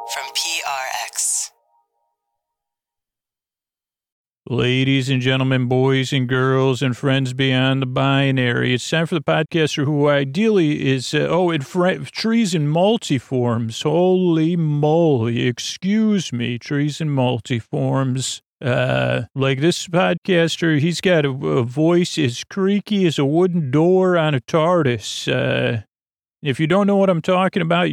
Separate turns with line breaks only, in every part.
from PRX.
Ladies and gentlemen, boys and girls, and friends beyond the binary, it's time for the podcaster who ideally is, trees in multiforms. Holy moly, excuse me, trees in multiforms. Like this podcaster, he's got a voice as creaky as a wooden door on a TARDIS. If you don't know what I'm talking about,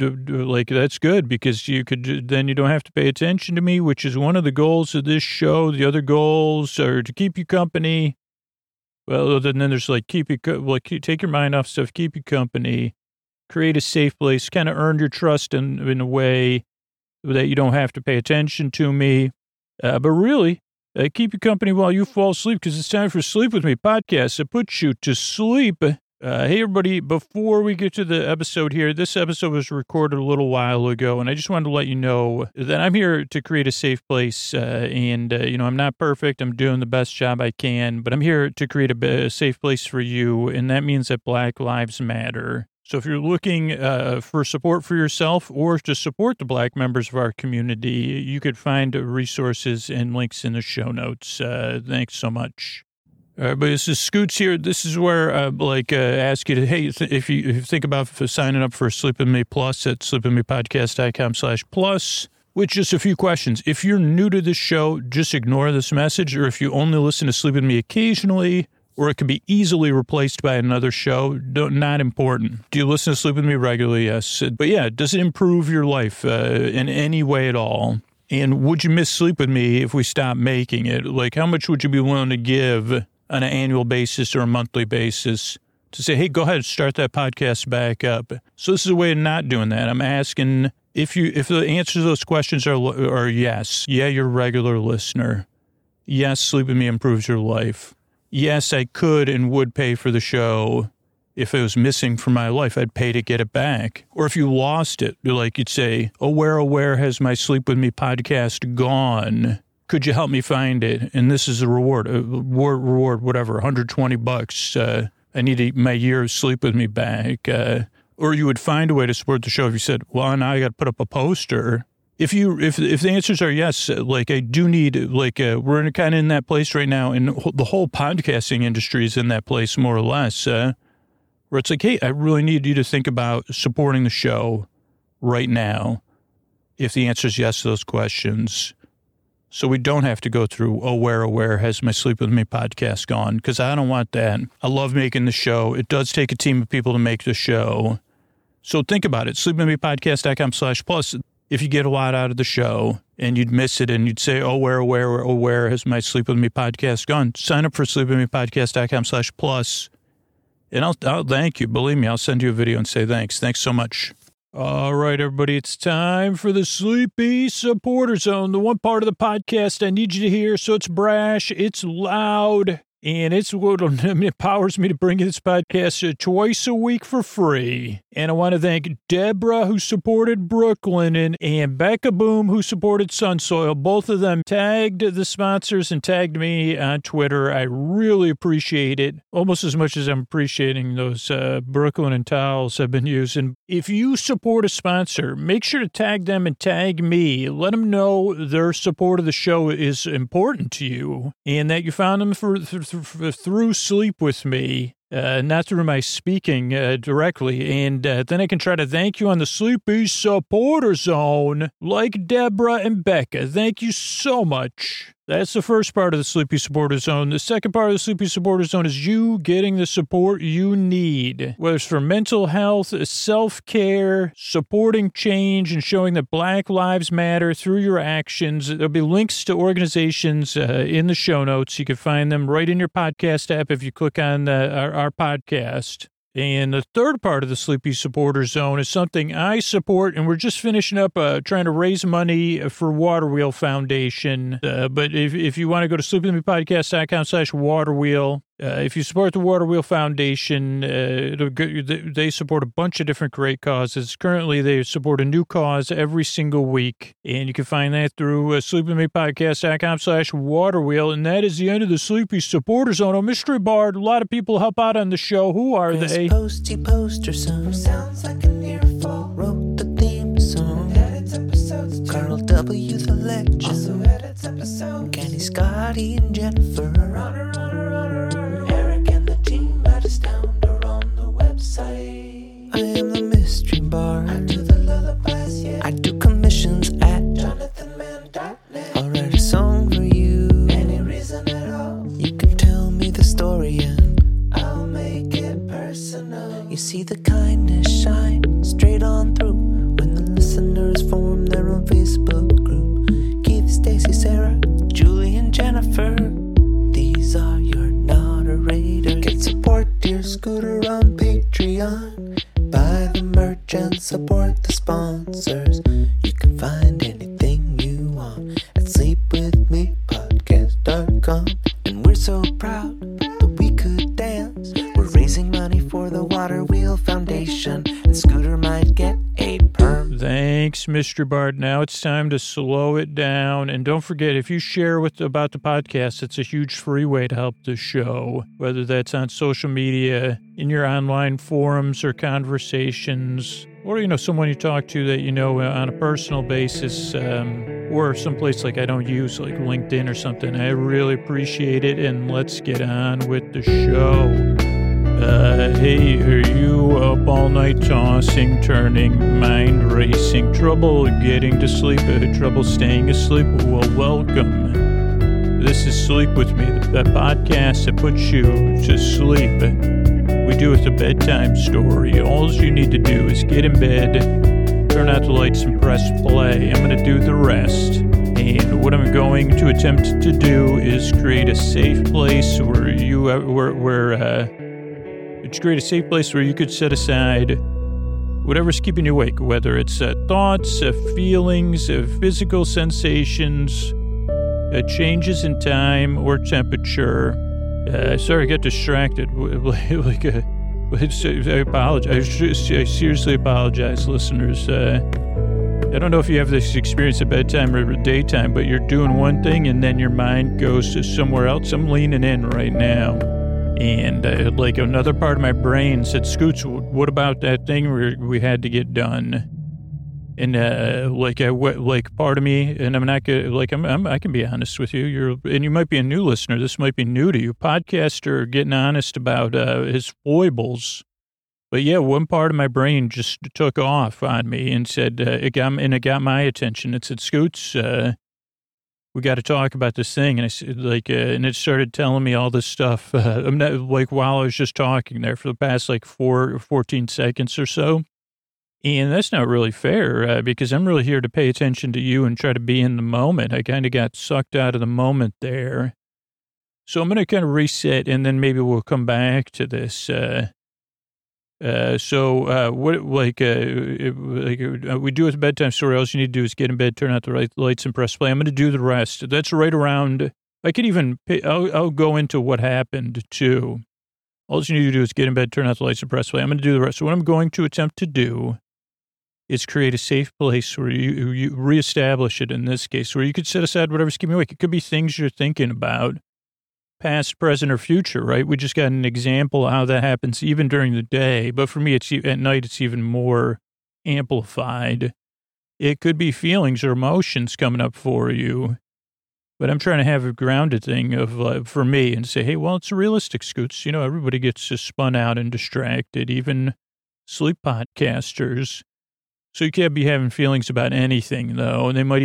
that's good because then you don't have to pay attention to me, which is one of the goals of this show. The other goals are to keep you company. Well, then there's take your mind off stuff, keep you company, create a safe place, kind of earn your trust in a way that you don't have to pay attention to me. But really, keep you company while you fall asleep because it's time for Sleep With Me podcast that puts you to sleep. Hey, everybody, before we get to the episode here, this episode was recorded a little while ago, and I just wanted to let you know that I'm here to create a safe place, I'm not perfect. I'm doing the best job I can, but I'm here to create a safe place for you, and that means that Black Lives Matter. So if you're looking for support for yourself or to support the Black members of our community, you could find resources and links in the show notes. Thanks so much. But this is Scoots here. This is where ask you to, hey, if you think about signing up for Sleep With Me Plus at sleepwithmepodcast.com/plus, with just a few questions. If you're new to this show, just ignore this message, or if you only listen to Sleep With Me occasionally, or it can be easily replaced by another show, not important. Do you listen to Sleep With Me regularly? Yes. But yeah, does it improve your life in any way at all? And would you miss Sleep With Me if we stopped making it? Like, how much would you be willing to give on an annual basis or a monthly basis to say, hey, go ahead, start that podcast back up? So this is a way of not doing that. I'm asking if the answers to those questions are yes. Yeah, you're a regular listener. Yes, Sleep With Me improves your life. Yes, I could and would pay for the show. If it was missing from my life, I'd pay to get it back. Or if you lost it, like you'd say, where has my Sleep With Me podcast gone? Could you help me find it? And this is a reward, whatever, $120. I need my year of Sleep With Me back. Or you would find a way to support the show if you said, well, now I got to put up a poster. If the answers are yes, I do need, we're kind of in that place right now, and the whole podcasting industry is in that place more or less, where it's like, hey, I really need you to think about supporting the show right now. If the answer is yes to those questions. So we don't have to go through, where has my Sleep With Me podcast gone? Because I don't want that. I love making the show. It does take a team of people to make the show. So think about it. sleepwithmepodcast.com/plus. If you get a lot out of the show and you'd miss it and you'd say, where has my Sleep With Me podcast gone? Sign up for sleepwithmepodcast.com/plus. And I'll thank you. Believe me, I'll send you a video and say thanks. Thanks so much. All right, everybody, it's time for the Sleepy Supporter Zone, the one part of the podcast I need you to hear so it's brash, it's loud, and it's what empowers me to bring you this podcast twice a week for free. And I want to thank Deborah, who supported Brooklyn, and Becca Boom, who supported Sunsoil. Both of them tagged the sponsors and tagged me on Twitter. I really appreciate it, almost as much as I'm appreciating those Brooklyn and towels I've been using. If you support a sponsor, make sure to tag them and tag me. Let them know their support of the show is important to you and that you found them through Sleep With Me. Not through my speaking directly, and then I can try to thank you on the Sleepy Supporter Zone, like Deborah and Becca. Thank you so much. That's the first part of the Sleepy Supporter Zone. The second part of the Sleepy Supporter Zone is you getting the support you need, whether it's for mental health, self-care, supporting change, and showing that Black Lives Matter through your actions. There'll be links to organizations in the show notes. You can find them right in your podcast app if you click on our podcast. And the third part of the Sleepy Supporter Zone is something I support, and we're just finishing up trying to raise money for Waterwheel Foundation. But if you want to go to sleepwithmepodcast.com/waterwheel, if you support the Waterwheel Foundation, they support a bunch of different great causes. Currently, they support a new cause every single week, and you can find that through sleepwithmepodcast.com/waterwheel. And that is the end of the Sleepy Supporter Zone. Oh, Mystery Bard, a lot of people help out on the show. Who are they?
Posty poster son, who sounds like an earful, wrote the theme song. Headed to support the sponsors. You can find anything you want at sleepwithmepodcast.com. And we're so proud that we could dance. We're raising money for the Water Wheel Foundation, and Scooter might get a perm.
Thanks, Mr. Bart. Now it's time to slow it down. And don't forget, if you share about the podcast, it's a huge free way to help the show, whether that's on social media, in your online forums or conversations, or, someone you talk to that on a personal basis, or someplace like I don't use, like LinkedIn or something. I really appreciate it, and let's get on with the show. Hey, are you up all night tossing, turning, mind racing, trouble getting to sleep, trouble staying asleep? Well, welcome. This is Sleep With Me, the podcast that puts you to sleep. We do it a bedtime story. All you need to do is get in bed, turn out the lights, and press play. I'm going to do the rest. And what I'm going to attempt to do is create a safe place where you could set aside whatever's keeping you awake, whether it's thoughts, feelings, physical sensations, changes in time or temperature. Sorry, I got distracted. I apologize. I seriously apologize, listeners. I don't know if you have this experience at bedtime or daytime, but you're doing one thing and then your mind goes to somewhere else. I'm leaning in right now. And another part of my brain said, Scoots, what about that thing we had to get done? And part of me, and I'm not gonna, I can be honest with you. And you might be a new listener. This might be new to you. Podcaster getting honest about his foibles. But yeah, one part of my brain just took off on me and said, it got my attention. It said, Scoots, we got to talk about this thing. And I said, and it started telling me all this stuff. I'm not while I was just talking there for the past 14 seconds or so. And that's not really fair because I'm really here to pay attention to you and try to be in the moment. I kind of got sucked out of the moment there. So I'm going to kind of reset and then maybe we'll come back to this. We do with a bedtime story. All you need to do is get in bed, turn out the lights and press play. I'm going to do the rest. That's right around, I'll go into what happened too. All you need to do is get in bed, turn out the lights and press play. I'm going to do the rest. So what I'm going to attempt to do is create a safe place where you reestablish it in this case, where you could set aside whatever's keeping you awake. It could be things you're thinking about, past, present, or future, right? We just got an example of how that happens even during the day. But for me, at night, it's even more amplified. It could be feelings or emotions coming up for you. But I'm trying to have a grounded thing of for me and say, hey, well, it's a realistic, Scoots. Everybody gets spun out and distracted, even sleep podcasters. So you can't be having feelings about anything, though. And they might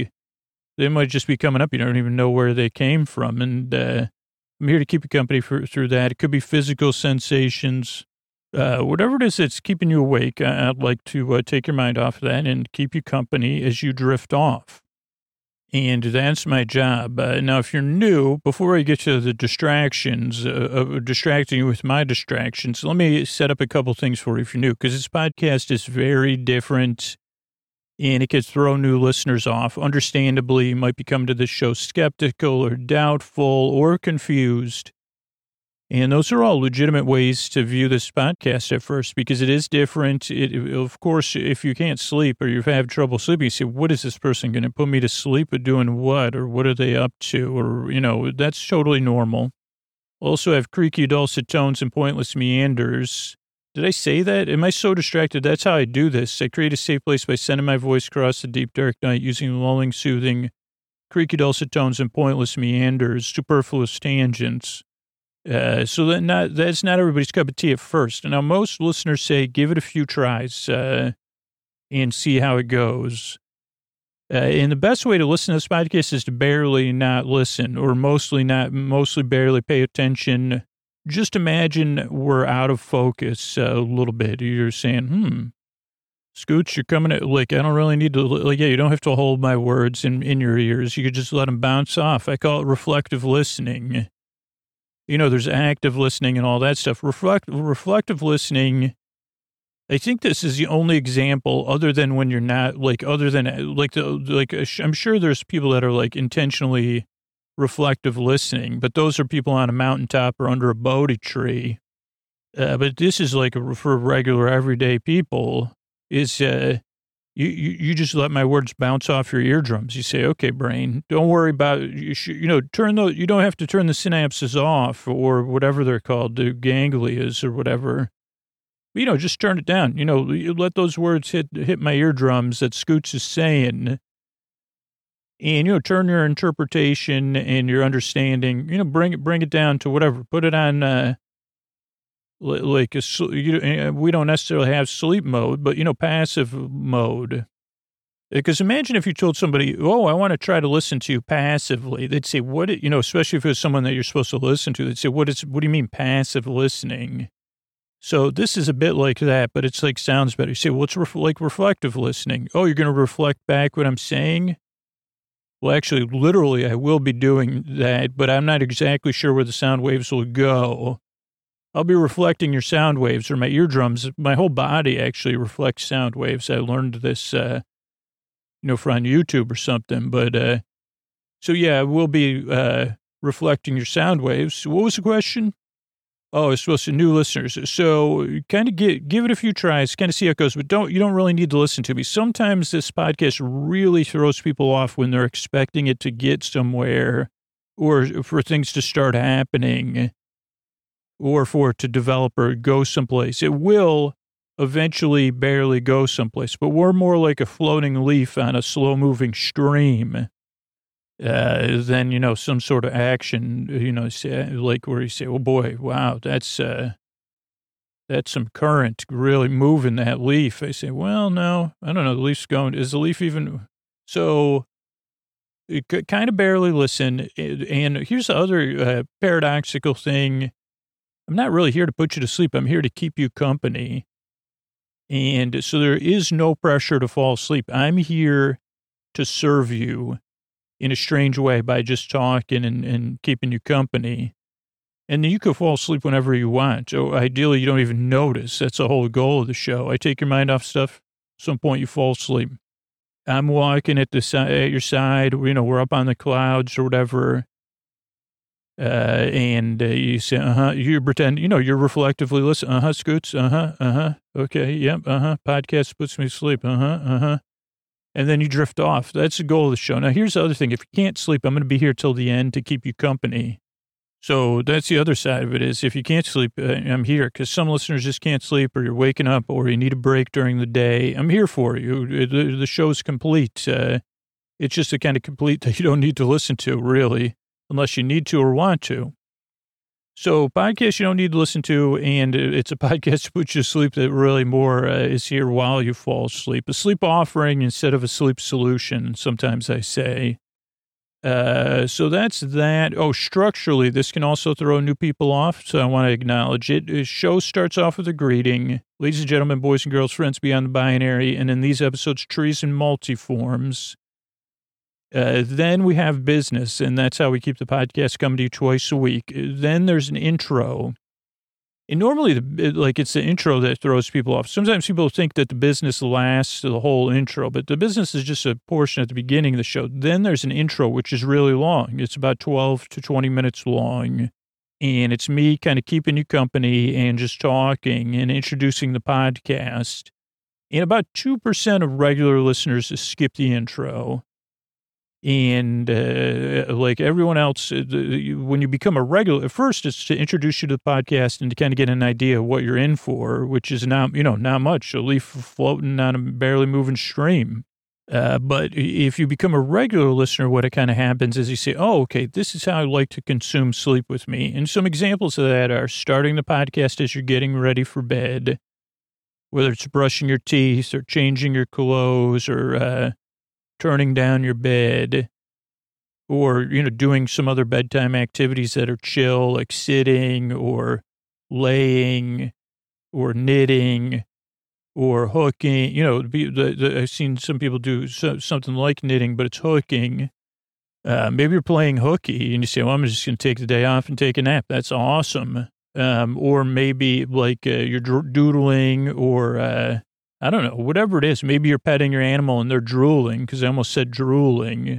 just be coming up. You don't even know where they came from. And I'm here to keep you company through that. It could be physical sensations, whatever it is that's keeping you awake. I'd like to take your mind off of that and keep you company as you drift off. And that's my job. Now, if you're new, before I get to the distractions, distracting you with my distractions, let me set up a couple things for you if you're new, because this podcast is very different and it could throw new listeners off. Understandably, you might be coming to this show skeptical or doubtful or confused. And those are all legitimate ways to view this podcast at first, because it is different. Of course, if you can't sleep or you have trouble sleeping, you say, what is this person going to put me to sleep or doing what? Or what are they up to? Or, that's totally normal. Also have creaky, dulcet tones and pointless meanders. Did I say that? Am I so distracted? That's how I do this. I create a safe place by sending my voice across the deep, dark night using lulling, soothing, creaky, dulcet tones and pointless meanders, superfluous tangents. So that's not everybody's cup of tea at first. Now, most listeners say, give it a few tries and see how it goes. And the best way to listen to this podcast is to barely not listen or mostly barely pay attention. Just imagine we're out of focus a little bit. You're saying, Scoots, you're coming at, I don't really need to, you don't have to hold my words in your ears. You could just let them bounce off. I call it reflective listening. There's active listening and all that stuff. Reflective listening I think this is the only example other than when you're not I'm sure there's people that are like intentionally reflective listening, but those are people on a mountaintop or under a Bodhi tree. But this is like for regular everyday people is, you just let my words bounce off your eardrums. You say, okay, brain, don't worry about, you don't have to turn the synapses off or whatever they're called, the ganglias or whatever. Just turn it down. You let those words hit my eardrums that Scoots is saying. And, turn your interpretation and your understanding, bring it down to whatever. Put it on, we don't necessarily have sleep mode, but, passive mode. Because imagine if you told somebody, oh, I want to try to listen to you passively. They'd say, what, especially if it was someone that you're supposed to listen to, they'd say, what do you mean passive listening? So this is a bit like that, but it's like sounds better. You say, well, it's like reflective listening. Oh, you're going to reflect back what I'm saying? Well, actually, literally, I will be doing that, but I'm not exactly sure where the sound waves will go. I'll be reflecting your sound waves or my eardrums. My whole body actually reflects sound waves. I learned this, from on YouTube or something. But so, yeah, we'll be reflecting your sound waves. What was the question? Oh, it's supposed to new listeners. So kind of give it a few tries, kind of see how it goes, but you don't really need to listen to me. Sometimes this podcast really throws people off when they're expecting it to get somewhere or for things to start happening or for it to develop or go someplace. It will eventually barely go someplace, but we're more like a floating leaf on a slow moving stream. Than, some sort of action, like where you say, oh boy, wow, that's some current really moving that leaf. I say, well, no, I don't know. The leaf's going, is the leaf even? So it could kind of barely listen. And here's the other paradoxical thing. I'm not really here to put you to sleep. I'm here to keep you company. And so there is no pressure to fall asleep. I'm here to serve you in a strange way by just talking and keeping you company. And then you can fall asleep whenever you want. So ideally, you don't even notice. That's the whole goal of the show. I take your mind off stuff. At some point, you fall asleep. I'm walking at your side. We're up on the clouds or whatever. And you say, you pretend, you're reflectively listening. Scoots. Okay. Yep. Podcast puts me to sleep. And then you drift off. That's the goal of the show. Now, here's the other thing. If you can't sleep, I'm going to be here till the end to keep you company. So that's the other side of it is if you can't sleep, I'm here because some listeners just can't sleep or you're waking up or you need a break during the day. I'm here for you. The show's complete. It's just a kind of complete that you don't need to listen to, really, unless you need to or want to. So podcasts you don't need to listen to, and it's a podcast to put you to sleep that really more is here while you fall asleep. A sleep offering instead of a sleep solution, sometimes I say. So that's that. Oh, structurally, this can also throw new people off, so I want to acknowledge it. The show starts off with a greeting. Ladies and gentlemen, boys and girls, friends beyond the binary, and in these episodes, trees in multiforms. Then we have business, and that's how we keep the podcast coming to you twice a week. Then there's an intro. And normally, it's the intro that throws people off. Sometimes people think that the business lasts the whole intro, but the business is just a portion at the beginning of the show. Then there's an intro, which is really long. It's about 12 to 20 minutes long. And it's me kind of keeping you company and just talking and introducing the podcast. And about 2% of regular listeners skip the intro. And like everyone else, when you become a regular, at first it's to introduce you to the podcast and to kind of get an idea of what you're in for, which is not much, a leaf floating on a barely moving stream. But if you become a regular listener, what it kind of happens is you say, oh, okay, this is how I like to consume sleep with me. And some examples of that are starting the podcast as you're getting ready for bed, whether it's brushing your teeth or changing your clothes or turning down your bed or, doing some other bedtime activities that are chill, like sitting or laying or knitting or hooking. I've seen some people do something like knitting, but it's hooking. Maybe you're playing hooky and you say, well, I'm just going to take the day off and take a nap. That's awesome. or maybe like you're doodling, or I don't know, whatever it is. Maybe you're petting your animal and they're drooling, because I almost said drooling.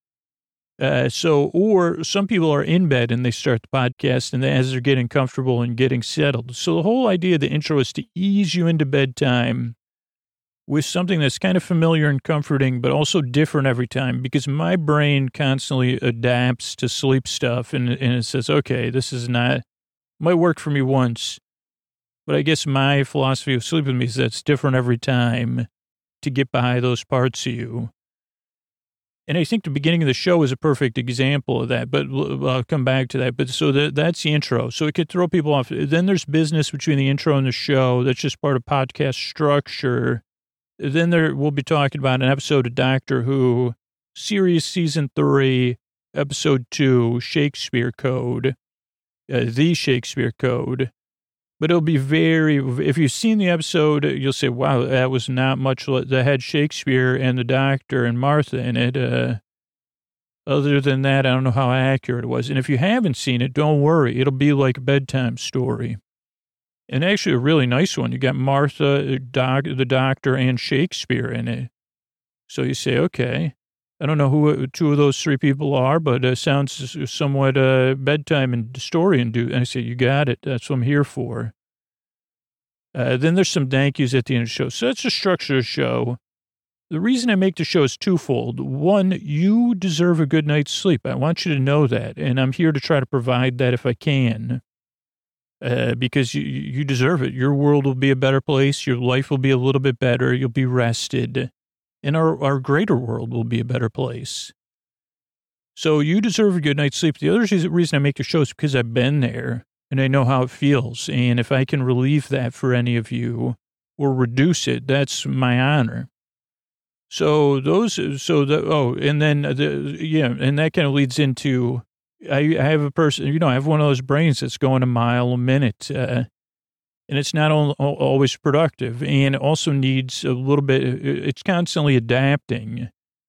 Or some people are in bed and they start the podcast, and as they're getting comfortable and getting settled. So the whole idea of the intro is to ease you into bedtime with something that's kind of familiar and comforting, but also different every time, because my brain constantly adapts to sleep stuff, and it says, okay, this is not, might work for me once, but I guess my philosophy of sleep with me is that it's different every time to get by those parts of you. And I think the beginning of the show is a perfect example of that, but I'll come back to that. But so that's the intro. So it could throw people off. Then there's business between the intro and the show. That's just part of podcast structure. Then we'll be talking about an episode of Doctor Who, Series Season 3, Episode 2, Shakespeare Code, the Shakespeare Code. But it'll be if you've seen the episode, you'll say, wow, that was not much. That had Shakespeare and the Doctor and Martha in it. Other than that, I don't know how accurate it was. And if you haven't seen it, don't worry. It'll be like a bedtime story. And actually a really nice one. You got Martha, the Doctor, and Shakespeare in it. So you say, okay, I don't know who two of those three people are, but it sounds somewhat bedtime and story. And I say, you got it. That's what I'm here for. Then there's some thank yous at the end of the show. So that's the structure of the show. The reason I make the show is twofold. One, you deserve a good night's sleep. I want you to know that. And I'm here to try to provide that if I can. Because you deserve it. Your world will be a better place. Your life will be a little bit better. You'll be rested. And our greater world will be a better place. So you deserve a good night's sleep. The other reason I make the show is because I've been there and I know how it feels. And if I can relieve that for any of you or reduce it, that's my honor. So and that kind of leads into, I have a person, I have one of those brains that's going a mile a minute, and it's not always productive, and it also needs a little bit, it's constantly adapting.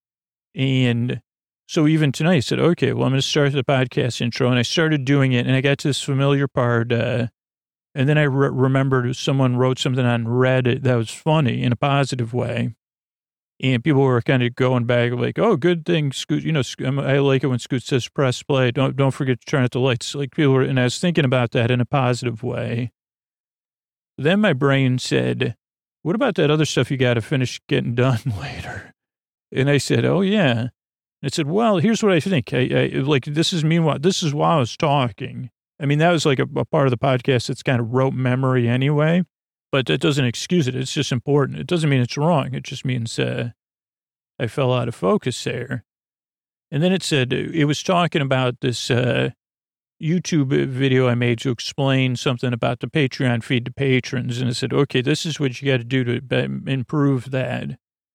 And so even tonight I said, okay, well, I'm going to start the podcast intro, and I started doing it, and I got to this familiar part, and then I remembered someone wrote something on Reddit that was funny in a positive way. And people were kind of going back like, oh, good thing, Scoot. I like it when Scoot says press play. Don't forget to turn out the lights. Like people were, and I was thinking about that in a positive way. Then my brain said, what about that other stuff you got to finish getting done later? And I said, oh, yeah. I said, well, here's what I think. This is while I was talking. I mean, that was like a part of the podcast that's kind of rote memory anyway. But that doesn't excuse it. It's just important. It doesn't mean it's wrong. It just means I fell out of focus there. And then it said, it was talking about this YouTube video I made to explain something about the Patreon feed to patrons. And it said, okay, this is what you got to do to improve that.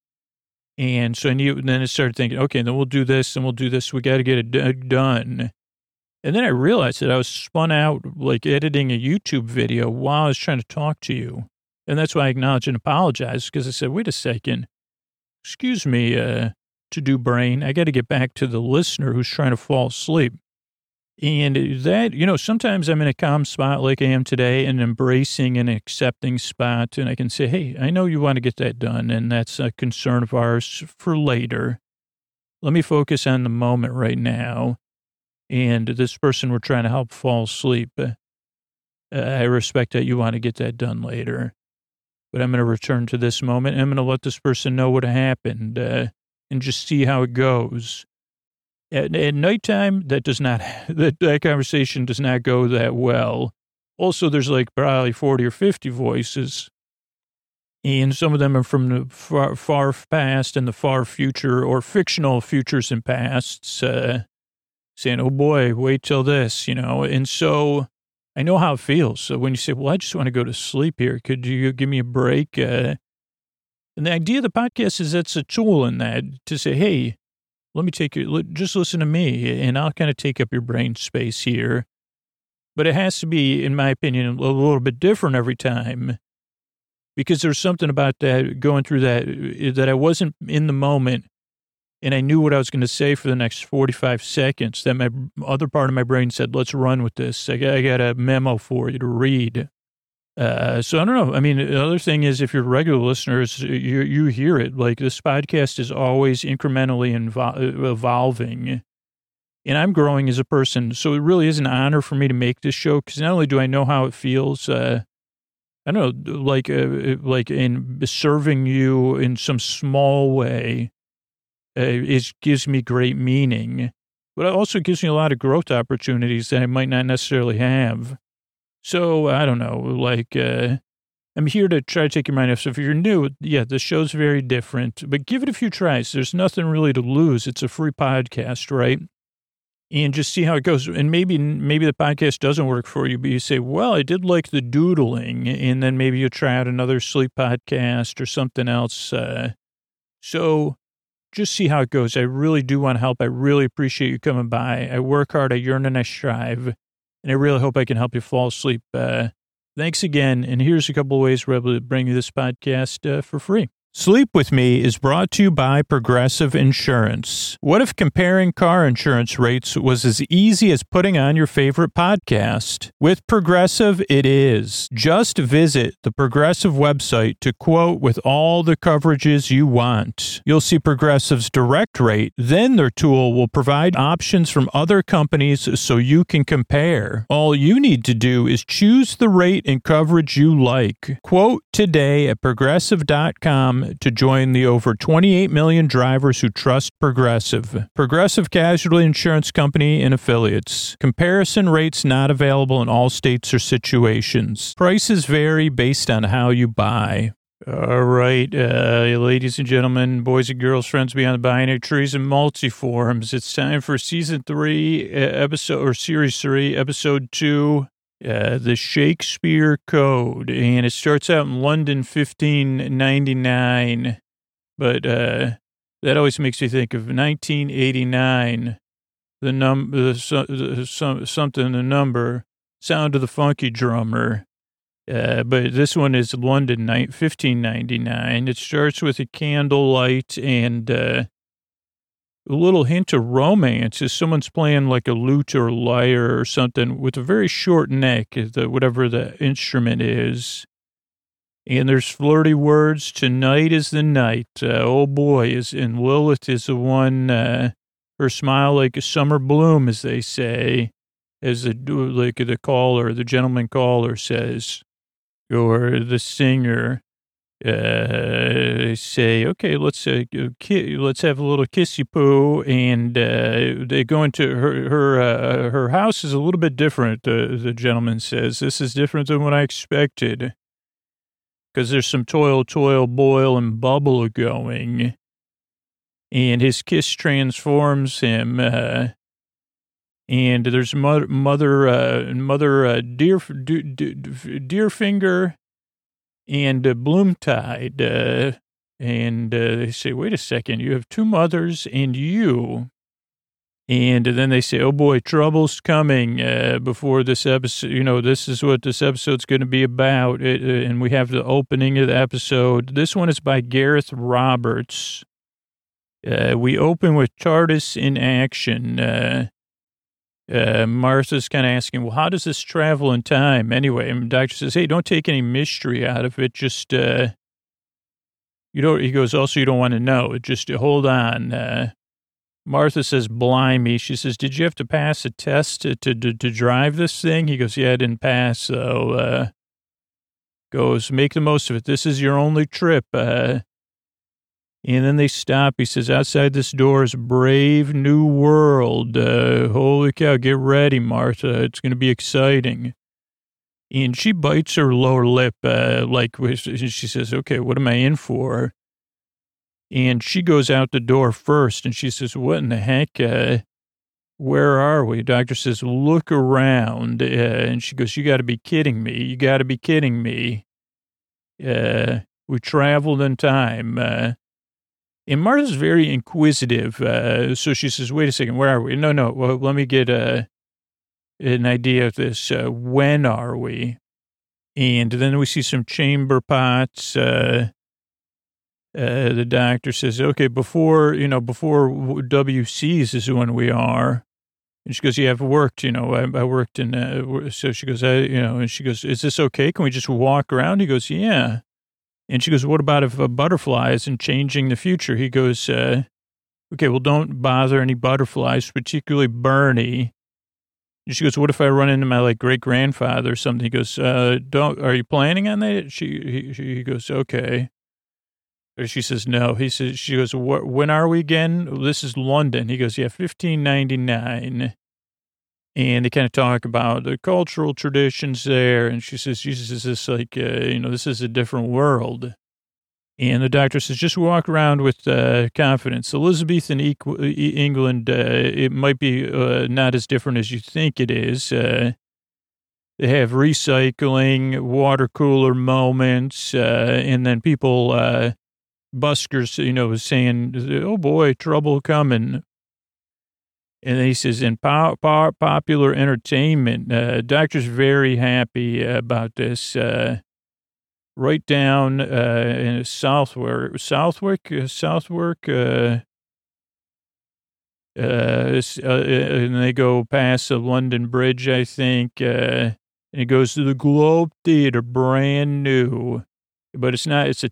And so then it started thinking, okay, then we'll do this and we'll do this. We got to get it done. And then I realized that I was spun out like editing a YouTube video while I was trying to talk to you. And that's why I acknowledge and apologize, because I said, wait a second, excuse me, to-do brain. I got to get back to the listener who's trying to fall asleep. And that, sometimes I'm in a calm spot like I am today, an embracing and accepting spot. And I can say, hey, I know you want to get that done. And that's a concern of ours for later. Let me focus on the moment right now. And this person we're trying to help fall asleep. I respect that you want to get that done later. But I'm going to return to this moment. And I'm going to let this person know what happened and just see how it goes. At nighttime, that conversation does not go that well. Also, there's like probably 40 or 50 voices. And some of them are from the far, far past and the far future, or fictional futures and pasts, saying, oh boy, wait till this, And so I know how it feels. So when you say, well, I just want to go to sleep here, could you give me a break? And the idea of the podcast is that's a tool in that to say, hey, let me just listen to me, and I'll kind of take up your brain space here. But it has to be, in my opinion, a little bit different every time, because there's something about that, going through that I wasn't in the moment. and I knew what I was going to say for the next 45 seconds. Then my other part of my brain said, let's run with this. I got a memo for you to read. So I don't know. I mean, the other thing is, if you're regular listeners, you hear it. Like, this podcast is always incrementally evolving, and I'm growing as a person. So it really is an honor for me to make this show, because not only do I know how it feels, I don't know, like in serving you in some small way, it gives me great meaning, but it also gives me a lot of growth opportunities that I might not necessarily have. So I don't know, like, I'm here to try to take your mind off. So if you're new, yeah, the show's very different, but give it a few tries. There's nothing really to lose. It's a free podcast, right? And just see how it goes. And maybe the podcast doesn't work for you, but you say, well, I did like the doodling, and then maybe you try out another sleep podcast or something else. So just see how it goes. I really do want to help. I really appreciate you coming by. I work hard, I yearn, and I strive, and I really hope I can help you fall asleep. Thanks again. And here's a couple of ways we're able to bring you this podcast for free. Sleep With Me is brought to you by Progressive Insurance. What if comparing car insurance rates was as easy as putting on your favorite podcast? With Progressive, it is. Just visit the Progressive website to quote with all the coverages you want. You'll see Progressive's direct rate, then their tool will provide options from other companies so you can compare. All you need to do is choose the rate and coverage you like. Quote today at Progressive.com to join the over 28 million drivers who trust Progressive. Progressive Casualty Insurance Company and Affiliates. Comparison rates not available in all states or situations. Prices vary based on how you buy. All right, ladies and gentlemen, boys and girls, friends beyond the binary trees and multiforms, it's time for season 3, series 3, episode 2. The Shakespeare Code, and it starts out in London, 1599, but that always makes me think of 1989, the number, sound of the funky drummer, but this one is London, 1599. It starts with a candlelight and a little hint of romance as someone's playing like a lute or lyre or something with a very short neck, whatever the instrument is. And there's flirty words. Tonight is the night. Oh boy, and Lilith is the one, her smile like a summer bloom, as they say, as the gentleman caller says, or the singer. Say, okay, let's have a little kissy poo, and they go into her house is a little bit different. The gentleman says, this is different than what I expected, because there's some toil, boil, and bubble going, and his kiss transforms him. And there's mother Deerfinger and Bloomtide, and they say, wait a second, you have 2 mothers and you. And then they say, oh boy, trouble's coming before this episode. This is what this episode's going to be about. And we have the opening of the episode. This one is by Gareth Roberts. We open with TARDIS in action. Martha's kind of asking, well, how does this travel in time? Anyway, and the doctor says, hey, don't take any mystery out of it. Just, he goes, also, you don't want to know. Just hold on. Martha says, blimey. She says, did you have to pass a test to drive this thing? He goes, yeah, I didn't pass. So, goes, make the most of it. This is your only trip. And then they stop. He says, outside this door is a brave new world. Holy cow, get ready, Martha. It's going to be exciting. And she bites her lower lip, she says, okay, what am I in for? And she goes out the door first, and she says, what in the heck? Where are we? Doctor says, look around. And she goes, you got to be kidding me. You got to be kidding me. We traveled in time. And Martha's very inquisitive, so she says, wait a second, where are we? No, well, let me get an idea of this. When are we? And then we see some chamber pots, The doctor says, okay, before WC's is when we are. And she goes, yeah, I've worked, I worked in, so she goes, and she goes, is this okay? Can we just walk around? He goes, yeah. And she goes, what about if a butterfly isn't changing the future? He goes, okay, well, don't bother any butterflies, particularly Bernie. And she goes, what if I run into my great-grandfather or something? He goes, are you planning on that? He goes, okay. She says, no. She goes, when are we again? This is London. He goes, yeah, 1599. And they kind of talk about the cultural traditions there. And she says, Jesus, is this this is a different world. And the doctor says, just walk around with confidence. Elizabethan England, it might be not as different as you think it is. They have recycling, water cooler moments, and then people, buskers, saying, oh boy, trouble coming. And then he says, in popular entertainment, doctor's very happy about this. Right down in Southwark, and they go past the London Bridge, I think, and it goes to the Globe Theater, brand new. But it's not, it's a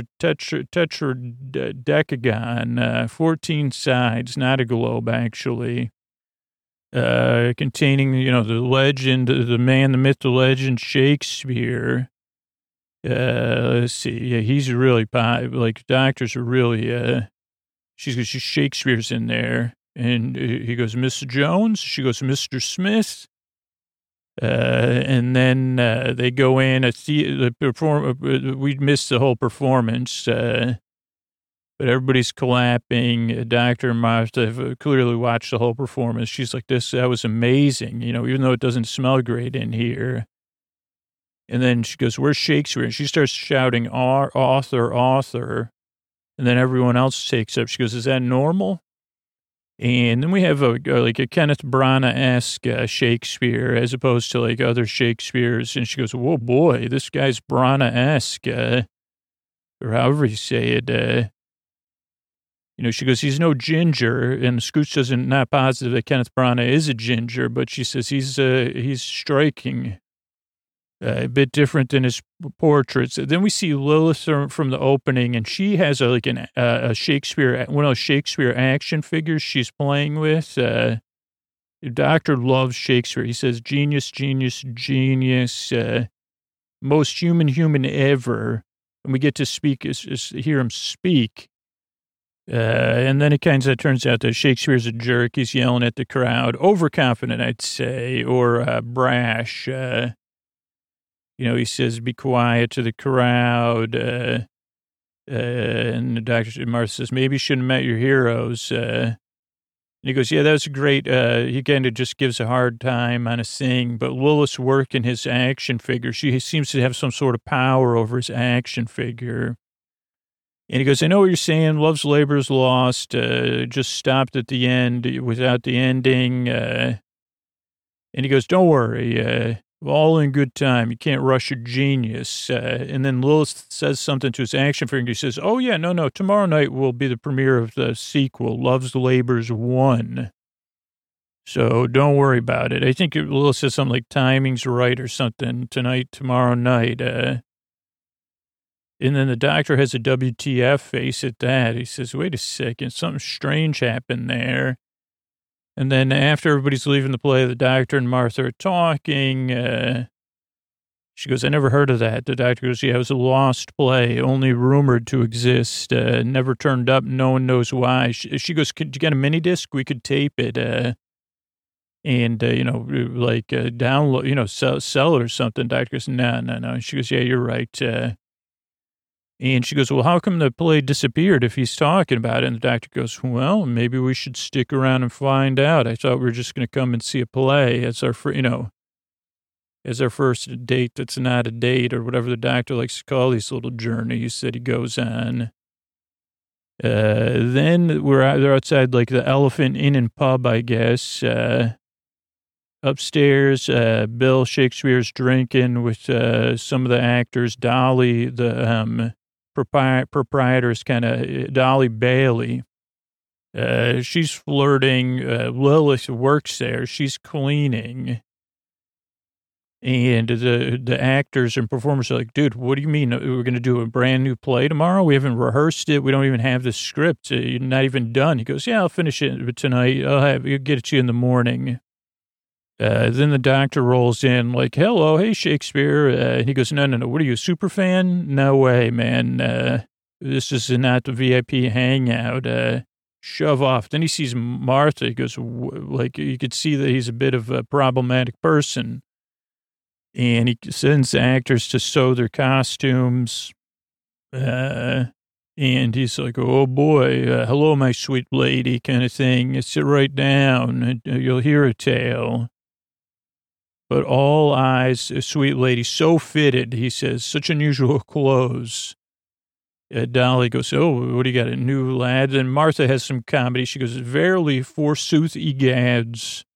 tetradecagon, 14 sides, not a globe, actually, containing, the legend, the man, the myth, the legend, Shakespeare. Let's see. Yeah, he's really, doctors are really, she's Shakespeare's in there. And he goes, Mr. Jones. She goes, Mr. Smith. And then they go in. We missed the whole performance, but everybody's clapping. Dr. Martha have clearly watched the whole performance. She's like, that was amazing, even though it doesn't smell great in here. And then she goes, where's Shakespeare? And she starts shouting, author. And then everyone else takes up. She goes, is that normal? And then we have a Kenneth Branagh-esque Shakespeare as opposed to other Shakespeares. And she goes, whoa, boy, this guy's Branagh-esque, or however you say it. She goes, he's no ginger. And Scooch doesn't, not positive that Kenneth Branagh is a ginger, but she says he's striking. A bit different than his portraits. Then we see Lilith from the opening, and she has a Shakespeare, one of those Shakespeare action figures she's playing with. The doctor loves Shakespeare. He says, genius, genius, genius, most human ever. And we get to hear him speak. And then it kind of turns out that Shakespeare's a jerk. He's yelling at the crowd, overconfident, I'd say, or brash. He says, be quiet to the crowd. And the doctor, Martha says, maybe you shouldn't have met your heroes. And he goes, yeah, that was great. He kind of just gives a hard time on a thing. But Lilith's working his action figure. She seems to have some sort of power over his action figure. And he goes, I know what you're saying. Love's Labor's Lost. Just stopped at the end without the ending. And he goes, don't worry. All in good time. You can't rush your genius. And then Lilith says something to his action figure. He says, oh, yeah, no. Tomorrow night will be the premiere of the sequel, Love's Labor's 1. So don't worry about it. I think Lilith says something like timing's right or something tomorrow night. And then the doctor has a WTF face at that. He says, wait a second, something strange happened there. And then after everybody's leaving the play, the doctor and Martha are talking. She goes, I never heard of that. The doctor goes, yeah, it was a lost play, only rumored to exist, never turned up. No one knows why. She goes, could you get a mini disc? We could tape it and download, sell it or something. Doctor goes, no. She goes, yeah, you're right. And she goes, well, how come the play disappeared if he's talking about it? And the doctor goes, well, maybe we should stick around and find out. I thought we were just going to come and see a play. As our first date that's not a date, or whatever the doctor likes to call these little journeys that he goes on. Then they're outside the Elephant Inn and Pub, I guess. Upstairs, Bill Shakespeare's drinking with some of the actors. Dolly, the proprietor is kind of Dolly Bailey. She's flirting. Lilith works there. She's cleaning. And the actors and performers are like, dude, what do you mean we're going to do a brand new play tomorrow? We haven't rehearsed it. We don't even have the script. You're not even done. He goes, yeah, I'll finish it tonight. I'll get it to you in the morning. Then the doctor rolls in like, hello, hey, Shakespeare. He goes, no. What are you, a super fan? No way, man. This is not the VIP hangout. Shove off. Then he sees Martha. He goes, like, you could see that he's a bit of a problematic person. And he sends actors to sew their costumes. And he's like, oh, boy, hello, my sweet lady, kind of thing. Sit right down, and you'll hear a tale. But all eyes, sweet lady, so fitted, he says, such unusual clothes. Dolly goes, oh, what do you got, a new lad? And Martha has some comedy. She goes, verily, forsooth, egads.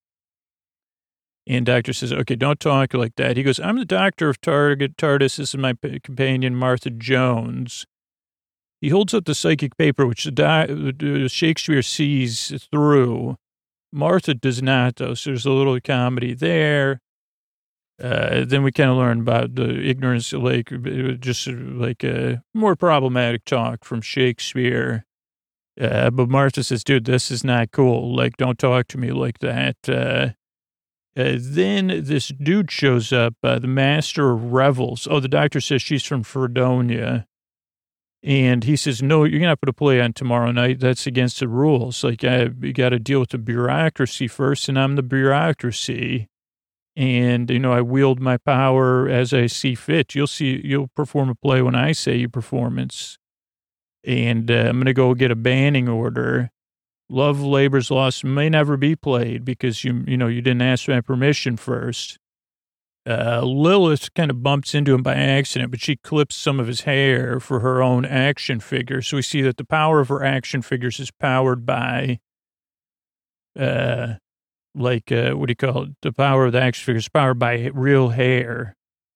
And doctor says, okay, don't talk like that. He goes, I'm the doctor of TARDIS. This is my companion, Martha Jones. He holds up the psychic paper, which Shakespeare sees through. Martha does not, though, so there's a little comedy there. Then we kind of learn about the ignorance, like, just like more problematic talk from Shakespeare. But Martha says, dude, this is not cool. Like, don't talk to me like that. Then this dude shows up, the master of revels. Oh, the doctor says she's from Fredonia. And he says, no, you're going to put a play on tomorrow night. That's against the rules. Like, you got to deal with the bureaucracy first, and I'm the bureaucracy. And, I wield my power as I see fit. You'll perform a play when I say your performance. And I'm going to go get a banning order. Love, Labor's Lost may never be played because you didn't ask my permission first. Lilith kind of bumps into him by accident, but she clips some of his hair for her own action figure. So we see that the power of her action figures is powered by, what do you call it? The power of the action figures is powered by real hair.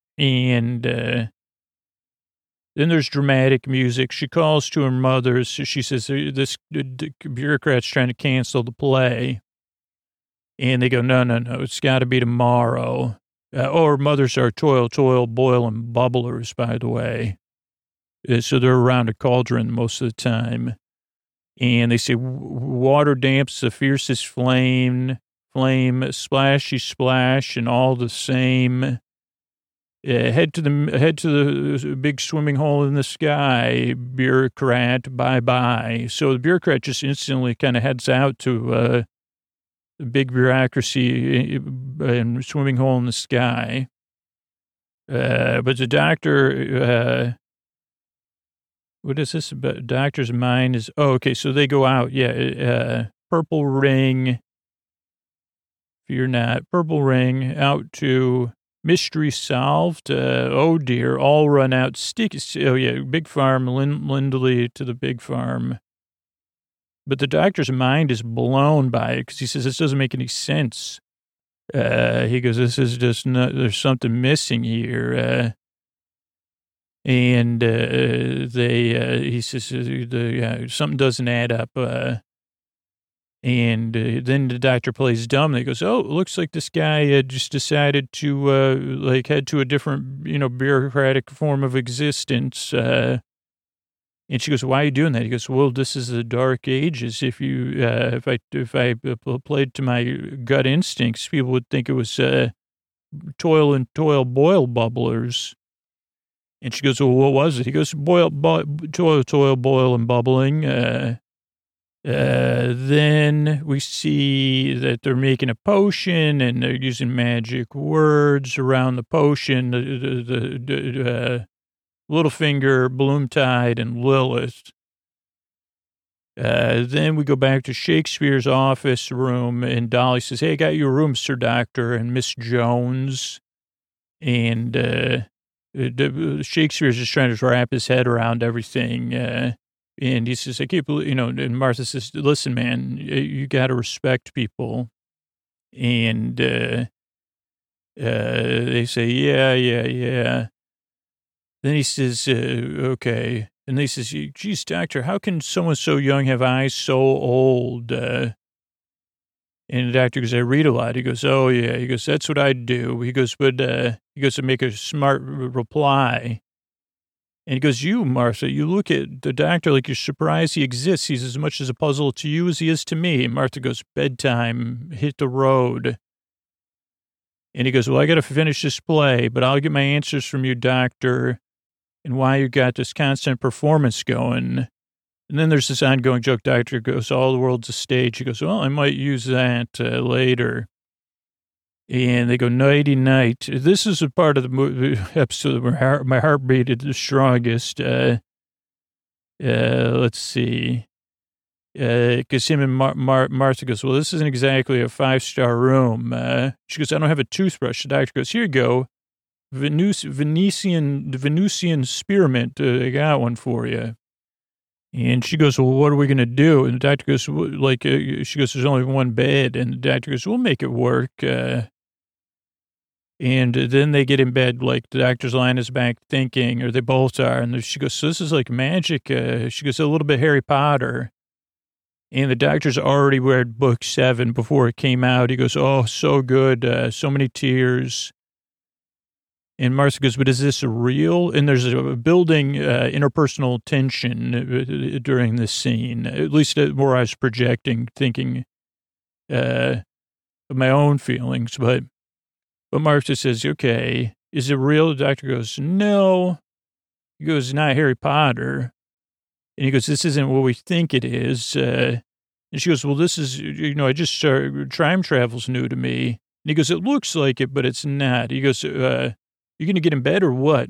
And, then there's dramatic music. She calls to her mother. She says, this bureaucrat's trying to cancel the play. And they go, no, it's got to be tomorrow. Her mothers are toil, boil, and bubblers, by the way. So they're around a cauldron most of the time. And they say, water damps the fiercest flame, splashy splash, and all the same. Head to the big swimming hole in the sky, bureaucrat, bye-bye. So the bureaucrat just instantly kind of heads out to the big bureaucracy and swimming hole in the sky. But the doctor, what is this about? Doctor's mind is, okay, so they go out. Yeah, purple ring, fear not, purple ring, out to... Mystery solved. Oh, dear. All run out. Big farm. Lindley to the big farm. But the doctor's mind is blown by it because he says this doesn't make any sense. He goes, this is just not, there's something missing here. He says, something doesn't add up. And then the doctor plays dumb. He goes, oh, it looks like this guy just decided to, head to a different, bureaucratic form of existence. And she goes, why are you doing that? He goes, well, this is the dark ages. If I played to my gut instincts, people would think it was toil, boil bubblers. And she goes, well, what was it? He goes, toil, boil, and bubbling. Then we see that they're making a potion and they're using magic words around the potion. The Littlefinger, Bloomtide, and Lilith. Then we go back to Shakespeare's office room and Dolly says, hey, I got you a room, Sir Doctor, and Miss Jones. And Shakespeare's just trying to wrap his head around everything. And he says, I can't believe, and Martha says, listen, man, you got to respect people. And they say, yeah. Then he says, okay. And they says, geez, doctor, how can someone so young have eyes so old? And the doctor goes, I read a lot. He goes, oh, yeah. He goes, that's what I do. He goes, but he goes to make a smart reply. And he goes, you, Martha, you look at the doctor like you're surprised he exists. He's as much as a puzzle to you as he is to me. And Martha goes, bedtime, hit the road. And he goes, well, I got to finish this play, but I'll get my answers from you, doctor, and why you got this constant performance going. And then there's this ongoing joke. Doctor goes, all the world's a stage. He goes, well, I might use that later. And they go, nighty night. This is a part of the episode where my heart beat the strongest. Let's see. Because him and Martha goes, well, this isn't exactly a 5-star room. She goes, I don't have a toothbrush. The doctor goes, here you go. Venusian spearmint. I got one for you. And she goes, well, what are we going to do? And the doctor goes, she goes, there's only one bed. And the doctor goes, we'll make it work. And then they get in bed, like the doctor's lying his back thinking, or they both are. And she goes, so this is like magic. She goes, a little bit Harry Potter. And the doctor's already read book 7 before it came out. He goes, oh, so good. So many tears. And Martha goes, but is this real? And there's a building interpersonal tension during this scene, at least where I was projecting, thinking of my own feelings. But Martha says, okay, is it real? The doctor goes, no. He goes, not Harry Potter. And he goes, this isn't what we think it is. And she goes, well, this is, I just started, time travel's new to me. And he goes, it looks like it, but it's not. He goes, you going to get in bed or what?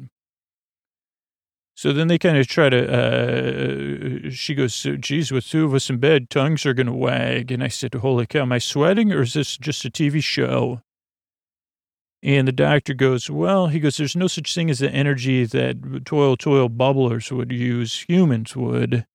So then they kind of try to, she goes, geez, with 2 of us in bed, tongues are going to wag. And I said, holy cow, am I sweating or is this just a TV show? And the doctor goes, well, he goes, there's no such thing as the energy that toil bubblers would use, humans would.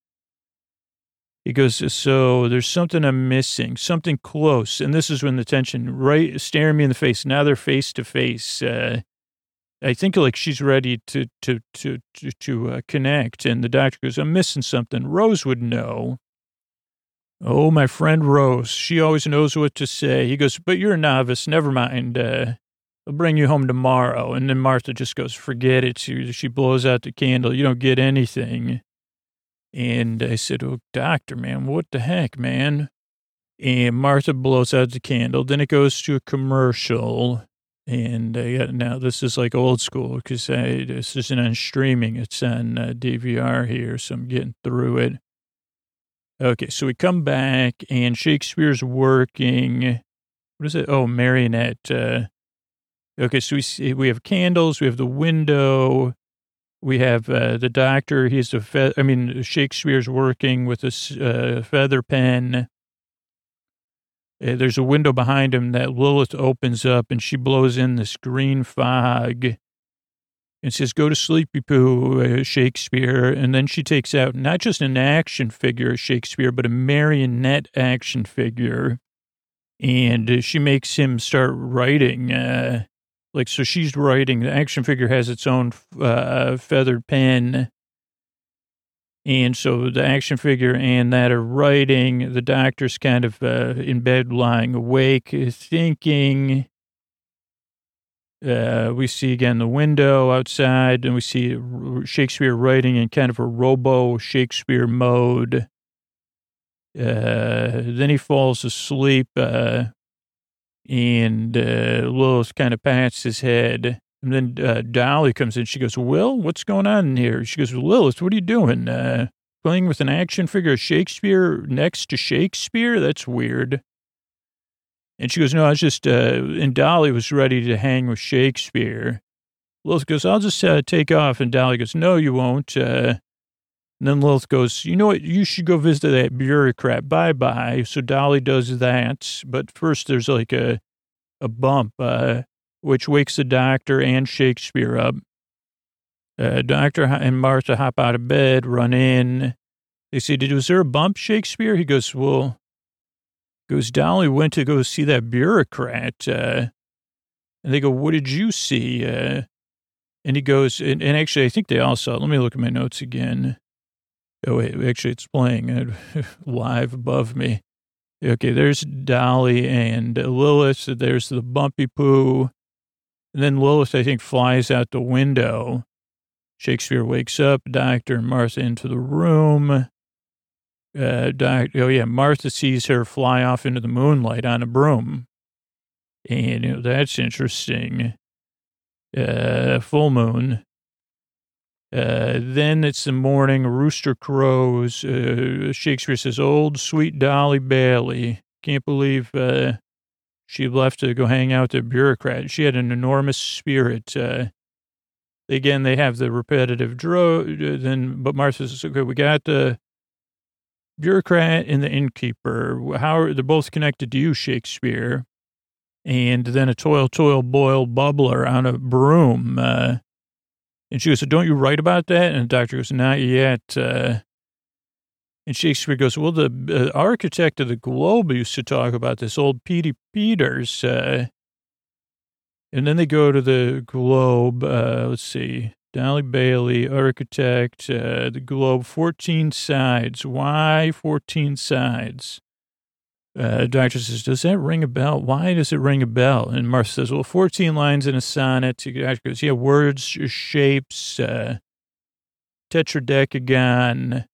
He goes, so there's something I'm missing, something close. And this is when the tension, right, staring me in the face. Now they're face to face. I think like she's ready to connect. And the doctor goes, I'm missing something. Rose would know. Oh, my friend Rose. She always knows what to say. He goes, but you're a novice. Never mind. I'll bring you home tomorrow. And then Martha just goes, forget it. She blows out the candle. You don't get anything. And I said, oh, doctor, man, what the heck, man? And Martha blows out the candle. Then it goes to a commercial. And now this is like old school because this isn't on streaming. It's on DVR here, so I'm getting through it. Okay, so we come back, and Shakespeare's working. What is it? Oh, marionette. Okay, so we have candles. We have the window. We have the doctor. Shakespeare's working with a feather pen. There's a window behind him that Lilith opens up, and she blows in this green fog and says, go to sleepy poo, Shakespeare. And then she takes out not just an action figure, Shakespeare, but a marionette action figure. And she makes him start writing. So she's writing. The action figure has its own feathered pen. And so the action figure and that are writing. The doctor's kind of in bed, lying awake, thinking. We see again the window outside, and we see Shakespeare writing in kind of a robo-Shakespeare mode. Then he falls asleep, and Lilith kind of pats his head. And then Dolly comes in. She goes, Will, what's going on in here? She goes, Lilith, what are you doing? Playing with an action figure of Shakespeare next to Shakespeare? That's weird. And she goes, no, I was just, and Dolly was ready to hang with Shakespeare. Lilith goes, I'll just take off. And Dolly goes, no, you won't. And then Lilith goes, you know what? You should go visit that bureaucrat. Bye-bye. So Dolly does that. But first there's like a bump, which wakes the doctor and Shakespeare up. Doctor and Martha hop out of bed, run in. They say, was there a bump, Shakespeare? He goes, Dolly went to go see that bureaucrat. And they go, what did you see? And he goes, and actually, I think they all saw it. Let me look at my notes again. Oh, wait, actually, it's playing live above me. Okay, there's Dolly and Lilith. There's the Bumpy Poo. And then Lilith, I think, flies out the window. Shakespeare wakes up, Doctor and Martha into the room. Martha sees her fly off into the moonlight on a broom. And, that's interesting. Full moon. Then it's the morning, a rooster crows. Shakespeare says, old sweet Dolly Bailey. Can't believe she left to go hang out with a bureaucrat. She had an enormous spirit. Again, they have the repetitive but Martha says, okay, we got the bureaucrat and the innkeeper. They're both connected to you, Shakespeare. And then a boil bubbler on a broom. And she goes, so don't you write about that? And the doctor goes, not yet. And Shakespeare goes, well, the architect of the globe used to talk about this, old Petey Peters. And then they go to the globe. Let's see. Dolly Bailey, architect, the globe, 14 sides. Why 14 sides? Doctor says, does that ring a bell? Why does it ring a bell? And Martha says, well, 14 lines in a sonnet. Doctor goes, yeah, words, shapes, tetradecagon.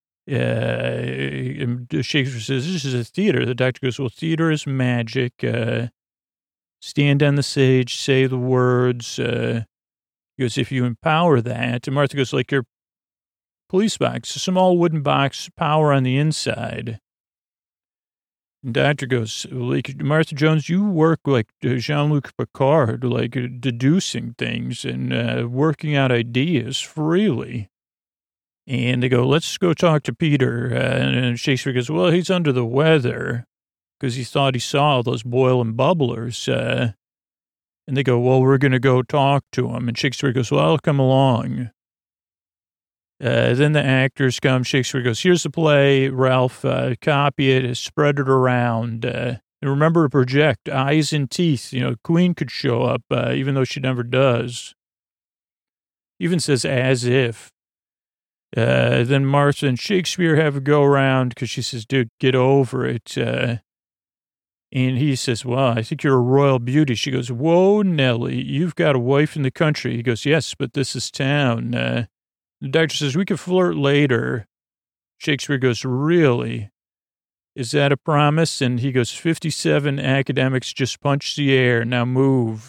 Shakespeare says, this is a theater. The doctor goes, well, theater is magic. Stand on the stage, say the words. He goes, if you empower that. And Martha goes, like your police box, a small wooden box, power on the inside. And Doctor goes, like, Martha Jones, you work like Jean-Luc Picard, like deducing things and working out ideas freely. And they go, let's go talk to Peter. And Shakespeare goes, well, he's under the weather because he thought he saw those boiling bubblers. And they go, well, we're going to go talk to him. And Shakespeare goes, well, I'll come along. Then the actors come. Shakespeare goes, here's the play, Ralph, copy it, spread it around. And remember to project eyes and teeth. Queen could show up, even though she never does. Even says as if. Then Martha and Shakespeare have a go around because she says, dude, get over it. And he says, well, I think you're a royal beauty. She goes, whoa, Nellie, you've got a wife in the country. He goes, yes, but this is town. The doctor says, we can flirt later. Shakespeare goes, really? Is that a promise? And he goes, 57 academics just punch the air. Now move.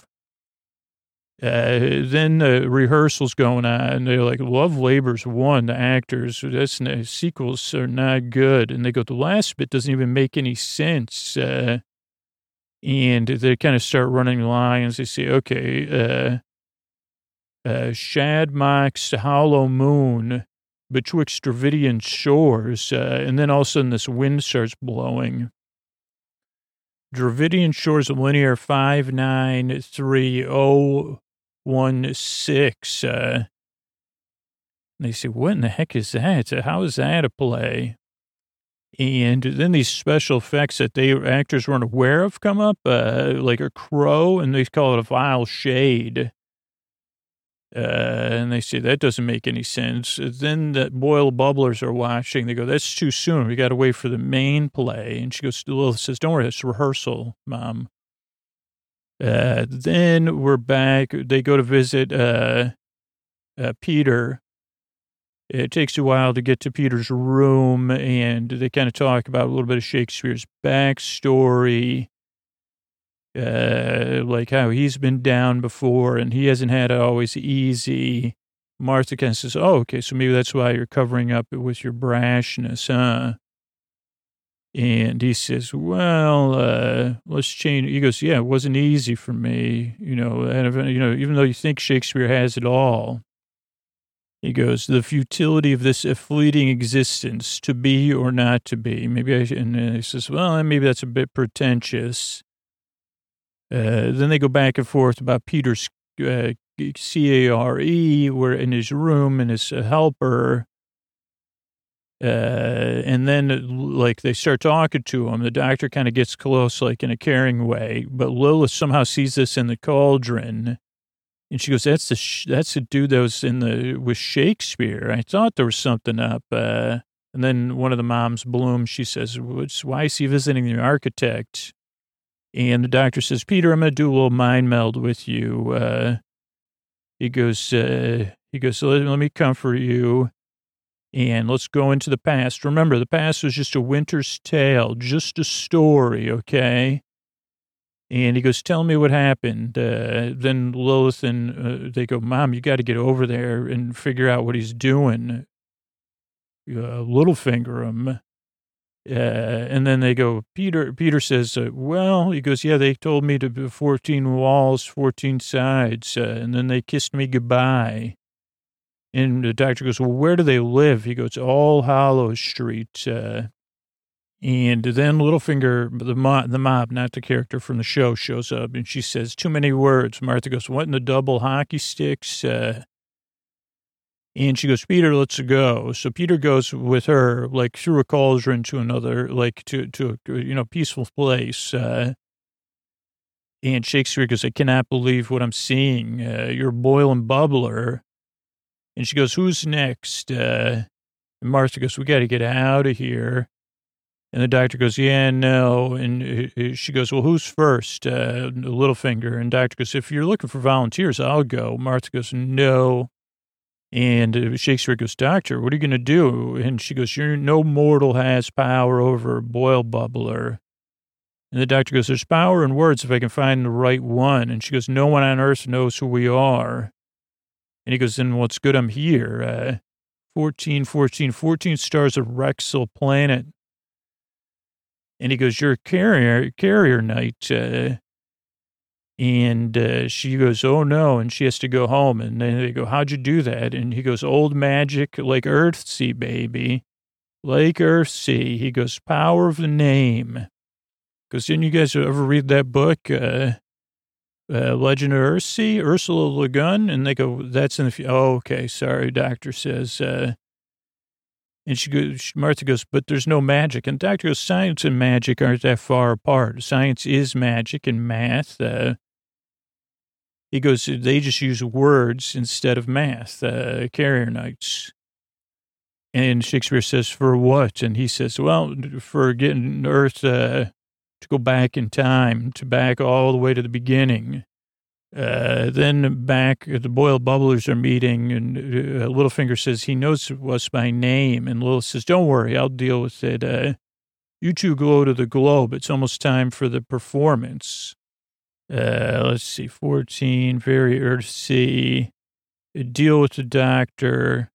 Then the rehearsal's going on. And they're like, Love Labor's won, the actors. Sequels are not good. And they go, the last bit doesn't even make any sense. And they kind of start running lines. They say, okay, Shad mocks hollow moon betwixt Dravidian shores. And then all of a sudden this wind starts blowing. Dravidian shores of linear 593016. They say, what in the heck is that? How is that a play? And then these special effects that actors weren't aware of come up, like a crow, and they call it a vile shade. And they say, that doesn't make any sense. Then the boil bubblers are watching. They go, that's too soon. We got to wait for the main play. And she goes, Lilith says, don't worry, it's rehearsal, Mom. Then we're back. They go to visit Peter. It takes a while to get to Peter's room, and they kind of talk about a little bit of Shakespeare's backstory. Like how he's been down before and he hasn't had it always easy. Martha kind of says, oh, okay, so maybe that's why you're covering up with your brashness, huh? And he says, well, let's change. He goes, yeah, it wasn't easy for me, even though you think Shakespeare has it all. He goes, the futility of this fleeting existence, to be or not to be. And he says, well, maybe that's a bit pretentious. Then they go back and forth about Peter's CARE, where in his room and his helper. And then, like, they start talking to him. The doctor kind of gets close, like, in a caring way. But Lilith somehow sees this in the cauldron. And she goes, that's the dude that was with Shakespeare. I thought there was something up. And then one of the moms, Bloom, she says, why is he visiting the architect? And the doctor says, Peter, I'm going to do a little mind meld with you. He goes, so let me comfort you. And let's go into the past. Remember, the past was just a winter's tale, just a story, okay? And he goes, tell me what happened. Then Lilith and they go, Mom, you got to get over there and figure out what he's doing. Littlefinger him. And then they go, Peter says, well, he goes, yeah, they told me to be 14 walls, 14 sides. And then they kissed me goodbye. And the doctor goes, well, where do they live? He goes, All Hallows Street. And then Littlefinger, the mob, not the character from the show, shows up, and she says, too many words. Martha goes, what in the double hockey sticks? And she goes, Peter, let's go. So Peter goes with her, like, through a cauldron to another, like, to a peaceful place. And Shakespeare goes, I cannot believe what I'm seeing. You're a boiling bubbler. And she goes, who's next? And Martha goes, we got to get out of here. And the doctor goes, yeah, no. And she goes, well, who's first? Littlefinger. And doctor goes, if you're looking for volunteers, I'll go. Martha goes, no. And Shakespeare goes, doctor, what are you going to do? And she goes, no mortal has power over a boil bubbler. And the doctor goes, there's power in words if I can find the right one. And she goes, no one on earth knows who we are. And he goes, then what's good I'm here. 14 stars of Rexel planet. And he goes, you're a carrier knight. And she goes, oh, no. And she has to go home. And then they go, how'd you do that? And he goes, old magic, like Earthsea, baby. Like Earthsea. He goes, power of the name. Because didn't you guys ever read that book, Legend of Earthsea, Ursula Le Guin? And they go, that's in the, oh, okay, sorry, doctor says, and Martha goes, but there's no magic. And doctor goes, science and magic aren't that far apart. Science is magic and math. He goes, they just use words instead of math, carrier knights. And Shakespeare says, for what? And he says, well, for getting Earth to go back in time, to back all the way to the beginning. Then back, the boiled bubblers are meeting, and Littlefinger says he knows us by name. And Lilith says, don't worry, I'll deal with it. You two go to the globe. It's almost time for the performance. Let's see, 14, very Earthsea. Deal with the doctor.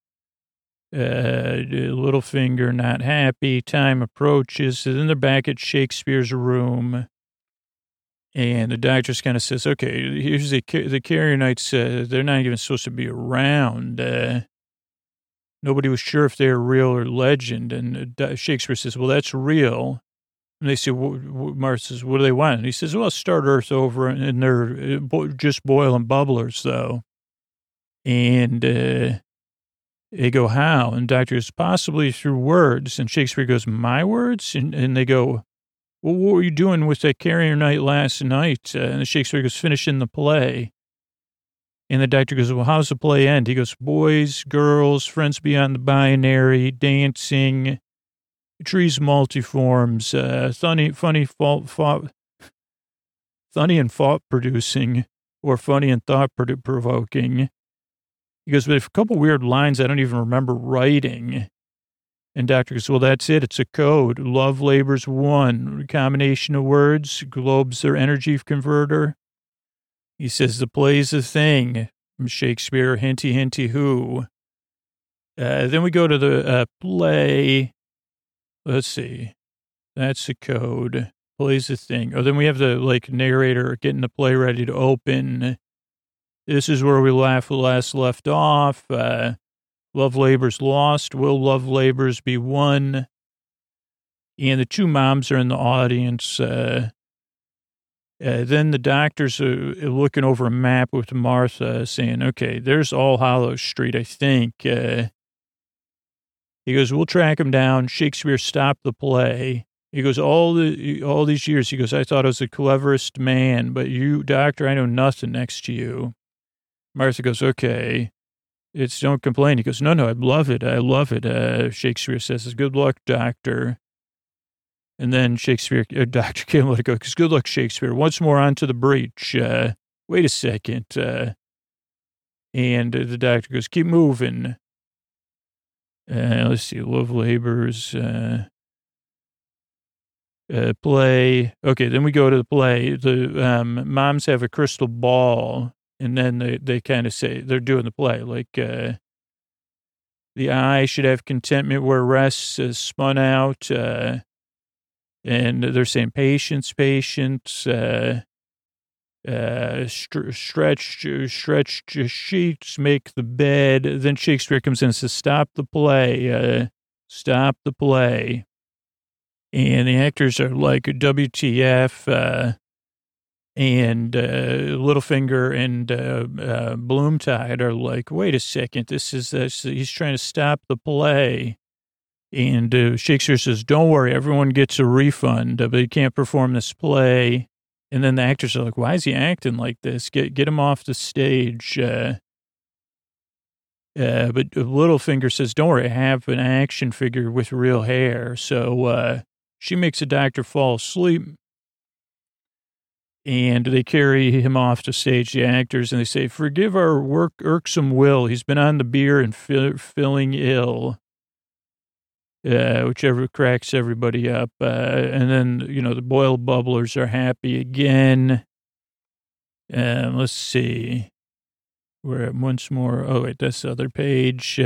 Littlefinger not happy. Time approaches. So then they're back at Shakespeare's room. And the doctor just kind of says, okay, here's the carrier knights. They're not even supposed to be around. Nobody was sure if they're real or legend. And Shakespeare says, well, that's real. And they say, Martha says, what do they want? And he says, well, start Earth over. And they're just boiling bubblers, though. And they go, how? And doctor goes, possibly through words. And Shakespeare goes, my words? And they go, well, what were you doing with that carrier knight last night? And the Shakespeare goes, finishing the play. And the doctor goes, well, how's the play end? He goes, boys, girls, friends beyond the binary, dancing, trees multiforms, funny and thought-producing, or funny and thought-provoking. He goes, but a couple weird lines I don't even remember writing. And doctor goes, well, that's it. It's a code. Love labors one. Combination of words. Globe's their energy converter. He says, the play's a thing. From Shakespeare, hinty, hinty, who. Then we go to the play. Let's see. That's the code. Play's a thing. Oh, then we have the, narrator getting the play ready to open. This is where we last left off. Love labors lost. Will love labors be won? And the two moms are in the audience. Then the doctor's looking over a map with Martha saying, okay, there's All Hallows Street, I think. He goes, we'll track him down. Shakespeare stopped the play. He goes, all these years, he goes, I thought I was the cleverest man, but you, doctor, I know nothing next to you. Martha goes, okay. Don't complain. He goes, no, I love it. I love it. Shakespeare says, good luck, doctor. And then Dr. can't let it go, because good luck, Shakespeare. Once more onto the breach. Wait a second. And the doctor goes, keep moving. Let's see, love labors, play. Okay, then we go to the play. The moms have a crystal ball, and then they kind of say, they're doing the play, like, the eye should have contentment where rests is spun out, and they're saying patience, stretched sheets make the bed. Then Shakespeare comes in and says, stop the play. And the actors are like, WTF, and Littlefinger and Bloomtide are like, wait a second, he's trying to stop the play. And Shakespeare says, don't worry, everyone gets a refund, but he can't perform this play. And then the actors are like, why is he acting like this? Get him off the stage. But Littlefinger says, don't worry, I have an action figure with real hair. So she makes the doctor fall asleep. And they carry him off the stage, the actors, and they say, forgive our irksome Will. He's been on the beer and feeling ill. Whichever cracks everybody up. And then, the boiled bubblers are happy again. Let's see. We're at once more. Oh, wait, that's the other page.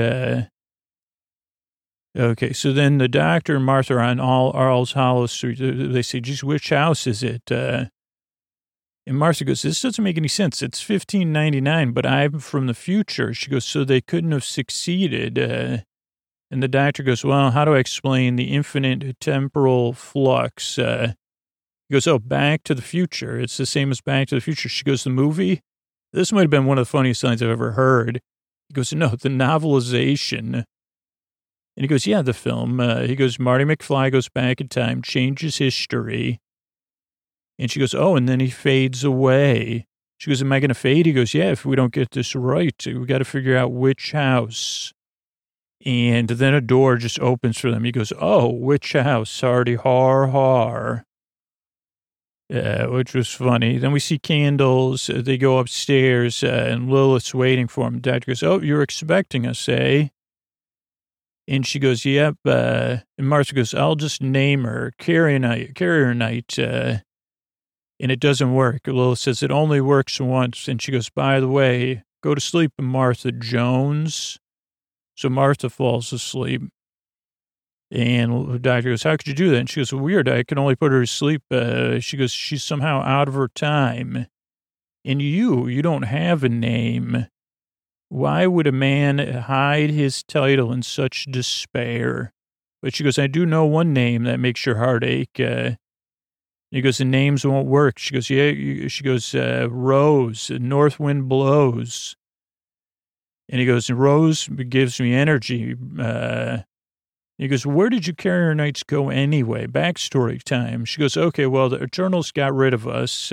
Okay, so then the doctor and Martha are on All's Hollows Street. They say, geez, which house is it? And Martha goes, this doesn't make any sense. It's 1599, but I'm from the future. She goes, so they couldn't have succeeded. And the doctor goes, well, how do I explain the infinite temporal flux? He goes, oh, Back to the Future. It's the same as Back to the Future. She goes, the movie? This might have been one of the funniest lines I've ever heard. He goes, no, the novelization. And he goes, yeah, the film. He goes, Marty McFly goes back in time, changes history. And she goes, oh, and then he fades away. She goes, am I going to fade? He goes, yeah, if we don't get this right, we got to figure out which house. And then a door just opens for them. He goes, oh, which house? Hardy har. Which was funny. Then we see candles. They go upstairs, and Lilith's waiting for him. The doctor goes, oh, you're expecting us, eh? And she goes, yep. And Martha goes, I'll just name her Carrier Night. And it doesn't work. Lilith says, it only works once. And she goes, by the way, go to sleep, Martha Jones. So Martha falls asleep. And the doctor goes, how could you do that? And she goes, weird. I can only put her to sleep. She goes, she's somehow out of her time. And you don't have a name. Why would a man hide his title in such despair? But she goes, I do know one name that makes your heart ache. He goes, the names won't work. She goes, yeah. She goes, Rose, North Wind Blows. And he goes, Rose gives me energy. He goes, where did you Carrier Knights go anyway? Backstory time. She goes, okay, well, the Eternals got rid of us.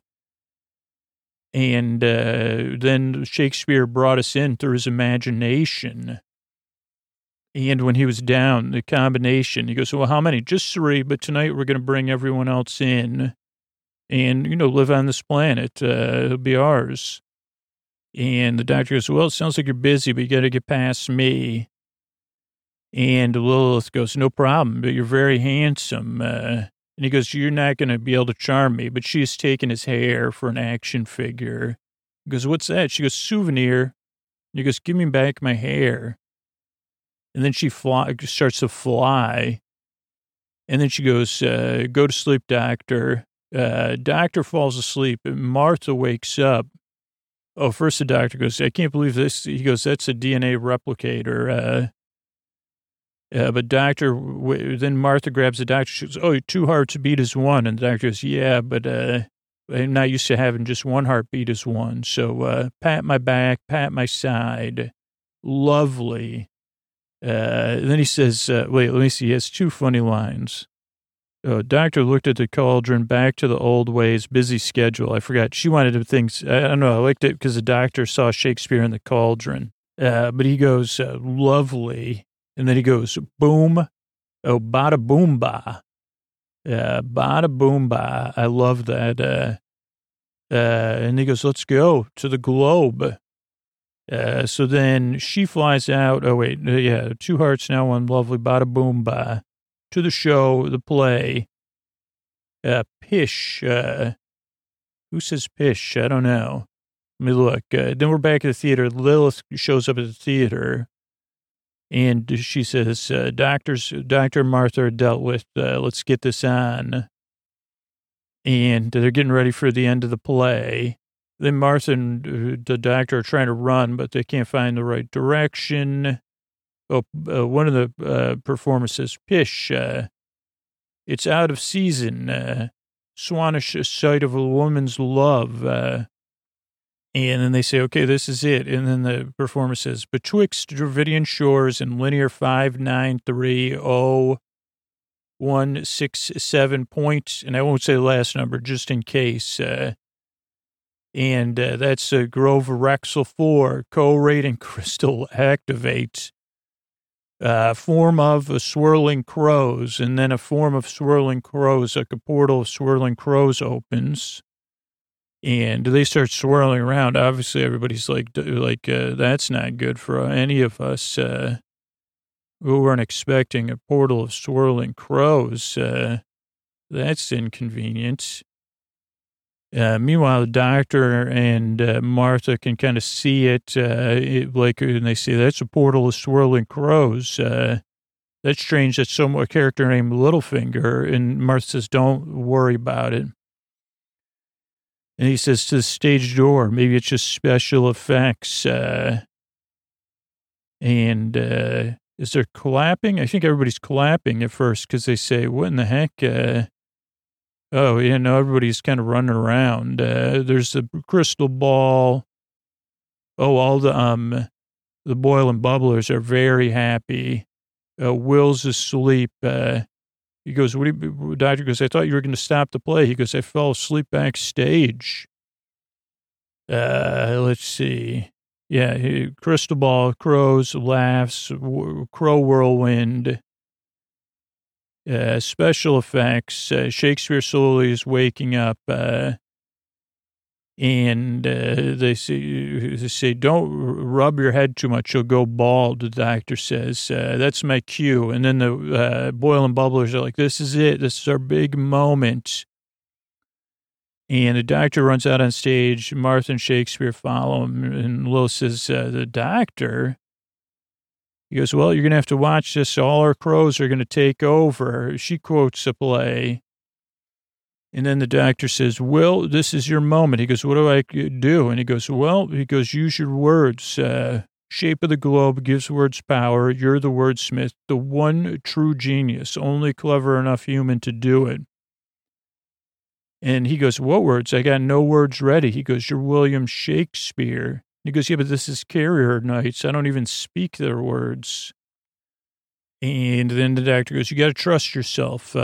And then Shakespeare brought us in through his imagination. And when he was down, the combination, he goes, well, how many? Just 3, but tonight we're going to bring everyone else in and, live on this planet. It'll be ours. And the doctor goes, well, it sounds like you're busy, but you got to get past me. And Lilith goes, no problem, but you're very handsome. And he goes, you're not going to be able to charm me, but she's taken his hair for an action figure. He goes, what's that? She goes, souvenir. And he goes, give me back my hair. And then she starts to fly. And then she goes, go to sleep, doctor. Doctor falls asleep, and Martha wakes up. Oh, first the doctor goes, I can't believe this. He goes, that's a DNA replicator. But then Martha grabs the doctor. She goes, oh, 2 hearts beat as one. And the doctor goes, yeah, but I'm not used to having just 1 heartbeat as one. So pat my back, pat my side. Lovely. Then he says, wait, let me see. He has 2 funny lines. Doctor looked at the cauldron, back to the old ways, busy schedule. I forgot. She wanted to think, I don't know, I liked it because the doctor saw Shakespeare in the cauldron. But he goes, lovely. And then he goes, boom. Oh, bada boom ba. Bada boom ba. I love that. And he goes, let's go to the globe. So then she flies out. Oh, wait. Yeah. Two hearts now, one lovely. Bada boom ba. To the show, the play. Pish. Who says pish? I don't know. Let me look. Then we're back at the theater. Lilith shows up at the theater. And she says, Dr. and Martha are dealt with. Let's get this on. And they're getting ready for the end of the play. Then Martha and the doctor are trying to run, but they can't find the right direction. One of the performers says, pish, it's out of season, Swanish sight of a woman's love. And then they say, okay, this is it. And then the performer says, betwixt Dravidian shores and linear 5930167 point, and I won't say the last number just in case. And that's Grove Rexel 4, co-rate and crystal activate. Form of swirling crows, and then a form of swirling crows, like a portal of swirling crows opens, and they start swirling around. Obviously, everybody's like, that's not good for any of us who weren't expecting a portal of swirling crows. That's inconvenient. Meanwhile, the doctor and Martha can kind of see it, and they say, that's a portal of swirling crows. That's strange. That's a character named Littlefinger. And Martha says, don't worry about it. And he says to the stage door, maybe it's just special effects. Is there clapping? I think everybody's clapping at first because they say, what in the heck? Oh, yeah, no, everybody's kind of running around. There's a crystal ball. Oh, all the Boyle and Bubblers are very happy. Will's asleep. He goes, doctor goes, I thought you were going to stop the play. He goes, I fell asleep backstage. Let's see. Yeah, crystal ball, crows, laughs, crow whirlwind. Special effects, Shakespeare slowly is waking up, and they say, don't rub your head too much, you'll go bald, the doctor says. That's my cue. And then the Boyle and Bubblers are like, this is it, this is our big moment. And the doctor runs out on stage, Martha and Shakespeare follow him, and Lil says, the doctor? He goes, well, you're going to have to watch this. All our crows are going to take over. She quotes a play. And then the doctor says, Will, this is your moment. He goes, what do I do? And he goes, use your words. Shape of the globe gives words power. You're the wordsmith, the one true genius, only clever enough human to do it. And he goes, what words? I got no words ready. He goes, you're William Shakespeare. He goes, yeah, but this is carrier nights. I don't even speak their words. And then the doctor goes, you got to trust yourself.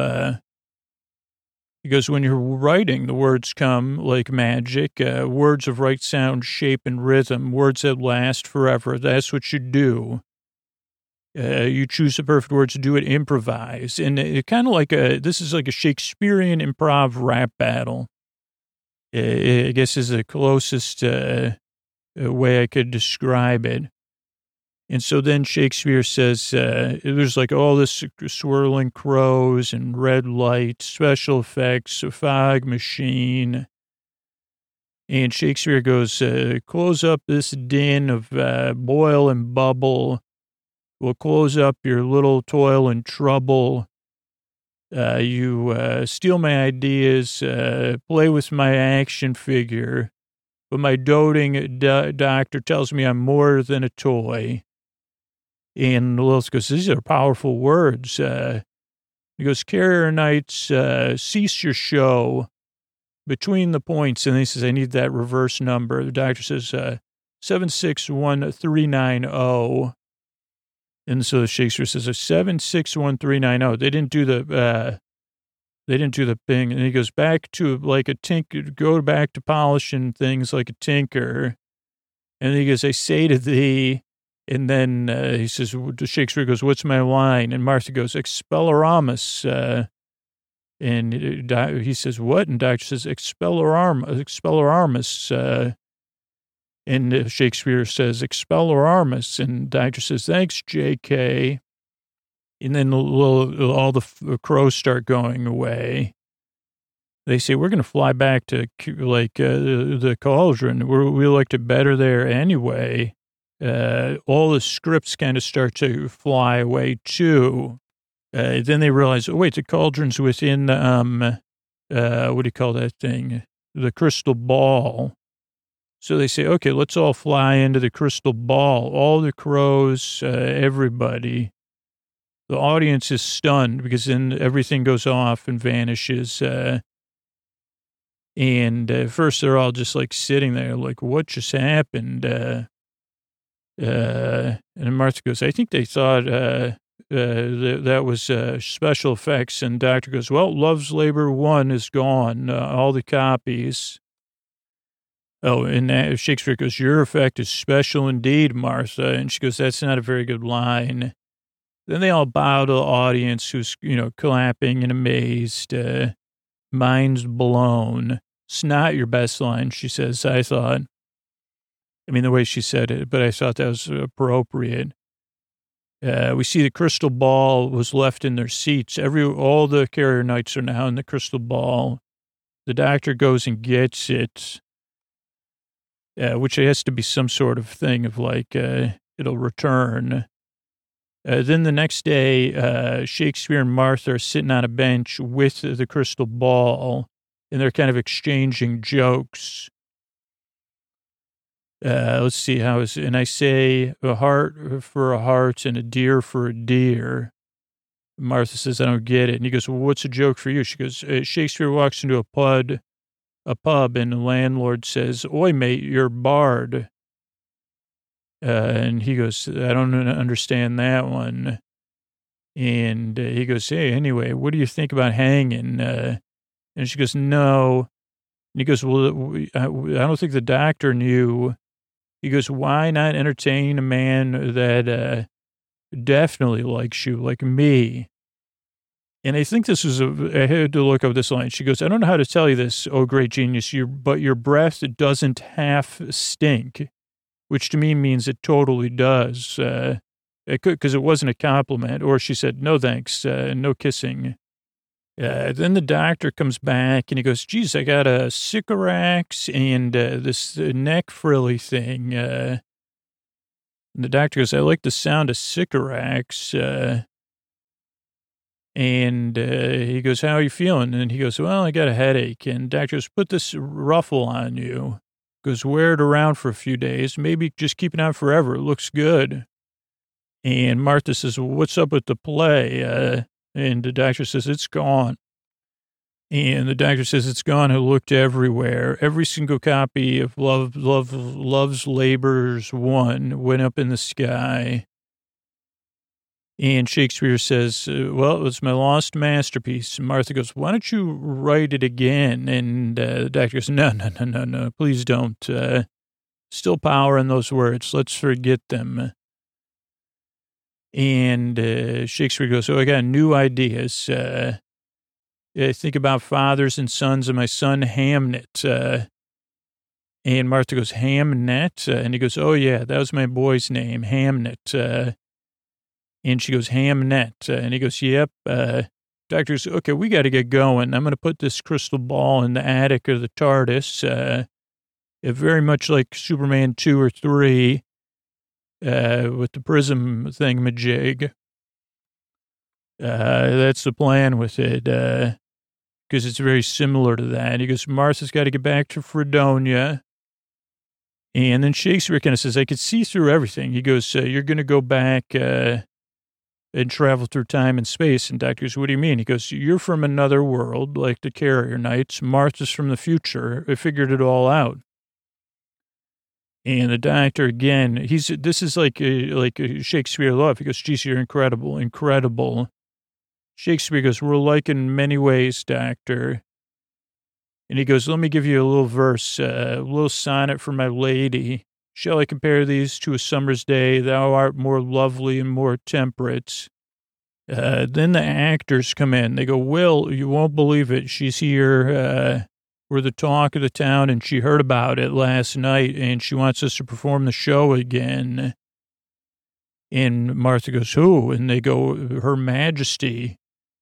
He goes, when you're writing, the words come like magic, words of right sound, shape, and rhythm, words that last forever. That's what you do. You choose the perfect words to do it, improvise. And it kind of like this is like a Shakespearean improv rap battle. I guess is the closest way I could describe it. And so then Shakespeare says, there's like all this swirling crows and red light, special effects, a fog machine. And Shakespeare goes, close up this din of boil and bubble. We'll close up your little toil and trouble. You steal my ideas, play with my action figure. But my doting doctor tells me I'm more than a toy. And Lilith goes, these are powerful words. He goes, carrier nights, cease your show between the points. And he says, I need that reverse number. The doctor says, 761390. And so Shakespeare says, 761390. They didn't do the They didn't do the thing. And he goes back to like a tinker, go back to polishing things like a tinker. And he goes, I say to thee, and then he says, Shakespeare goes, what's my line? And Martha goes, Expelloramus. And he says, what? And Doctor says, Expelloramus. And Shakespeare says, Expelloramus. And Doctor says, thanks, J.K. And then all the crows start going away. They say, we're going to fly back to, like, the cauldron. We liked it better there anyway. All the scripts kind of start to fly away, too. Then they realize, oh, wait, the cauldron's within, what do you call that thing? The crystal ball. So they say, okay, let's all fly into the crystal ball. All the crows, everybody. The audience is stunned because then everything goes off and vanishes. And at first they're all just like sitting there like, what just happened? And Martha goes, I think they thought that was special effects. And Doctor goes, well, Love's Labor 1 is gone, all the copies. Oh, and Shakespeare goes, your effect is special indeed, Martha. And she goes, that's not a very good line. Then they all bow to the audience who's, clapping and amazed. Minds blown. It's not your best line, she says, I thought. I mean, the way she said it, but I thought that was appropriate. We see the crystal ball was left in their seats. All the carrier knights are now in the crystal ball. The Doctor goes and gets it, which has to be some sort of thing of like, it'll return. Then the next day, Shakespeare and Martha are sitting on a bench with the crystal ball, and they're kind of exchanging jokes. Let's see how is, and I say a heart for a heart and a deer for a deer. Martha says, I don't get it. And he goes, well, what's a joke for you? She goes, Shakespeare walks into a pub, and the landlord says, oi, mate, you're barred. And he goes, I don't understand that one. And he goes, hey, anyway, what do you think about hanging? And she goes, no. And he goes, well, I don't think the Doctor knew. He goes, why not entertain a man that definitely likes you, like me? And I think this was I had to look up this line. She goes, I don't know how to tell you this, oh, great genius, but your breath doesn't half stink, which to me means it totally does. It could, because it wasn't a compliment. Or she said, no thanks, no kissing. Then the Doctor comes back and he goes, geez, I got a Sycorax and this neck frilly thing. And the Doctor goes, I like the sound of Sycorax. And he goes, how are you feeling? And he goes, well, I got a headache. And Doctor goes, put this ruffle on you. Goes, wear it around for a few days. Maybe just keep it on forever. It looks good. And Martha says, well, what's up with the play? And the Doctor says, it's gone. And the Doctor says, it's gone. I looked everywhere. Every single copy of Love's Labors 1 went up in the sky. And Shakespeare says, well, it was my lost masterpiece. And Martha goes, why don't you write it again? And the Doctor goes, no, please don't. Still power in those words. Let's forget them. And Shakespeare goes, I got new ideas. I think about fathers and sons of my son Hamnet. And Martha goes, Hamnet? And he goes, oh, yeah, that was my boy's name, Hamnet. And she goes, Hamnet. And he goes, yep. Doctor goes, okay, we got to get going. I'm going to put this crystal ball in the attic of the TARDIS. Very much like Superman 2 or 3. With the prism thingamajig. That's the plan with it, because it's very similar to that. He goes, Martha's got to get back to Fredonia. And then Shakespeare kind of says, I could see through everything. He goes, you're going to go back and travel through time and space. And Doctor goes, what do you mean? He goes, you're from another world, like the carrier knights. Martha's from the future. I figured it all out. And the Doctor, again, this is like Shakespeare love. He goes, geez, you're incredible. Shakespeare goes, we're alike in many ways, doctor. And he goes, let me give you a little verse, a little sonnet for my lady. Shall I compare these to a summer's day? Thou art more lovely and more temperate. Then the actors come in. They go, Will, you won't believe it. She's here. We're the talk of the town, and she heard about it last night, and she wants us to perform the show again. And Martha goes, who? And they go, Her Majesty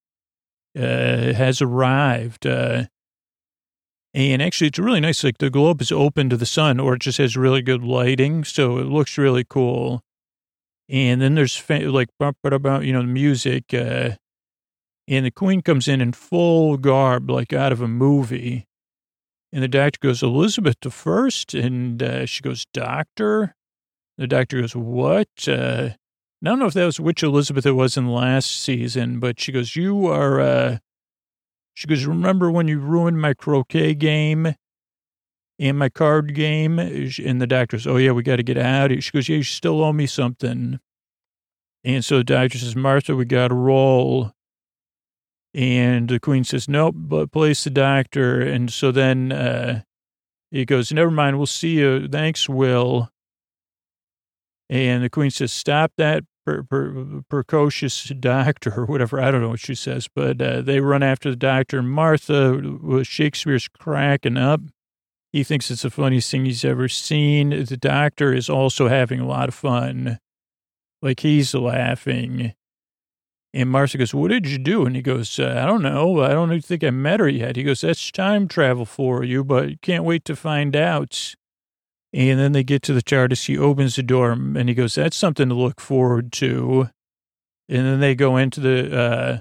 has arrived. And actually, it's really nice. Like, the globe is open to the sun, or it just has really good lighting, so it looks really cool. And then there's, the music. And the queen comes in full garb, like out of a movie. And the doctor goes, Elizabeth I? And she goes, Doctor? The doctor goes, what? I don't know if that was which Elizabeth it was in last season, but she goes, you are... She goes, remember when you ruined my croquet game and my card game? And the doctor says, oh, yeah, we got to get out. She goes, yeah, you still owe me something. And so the doctor says, Martha, we got to roll. And the queen says, nope, but place the doctor. And so then he goes, never mind, we'll see you. Thanks, Will. And the queen says, stop that precocious doctor or whatever. I don't know what she says, but they run after the doctor. Martha, Shakespeare's cracking up. He thinks it's the funniest thing he's ever seen. The doctor is also having a lot of fun. Like, he's laughing. And Martha goes, what did you do? And he goes, I don't know. I don't even think I met her yet. He goes, that's time travel for you, but you can't wait to find out. And then they get to the TARDIS. He opens the door, and he goes, that's something to look forward to. And then they go into the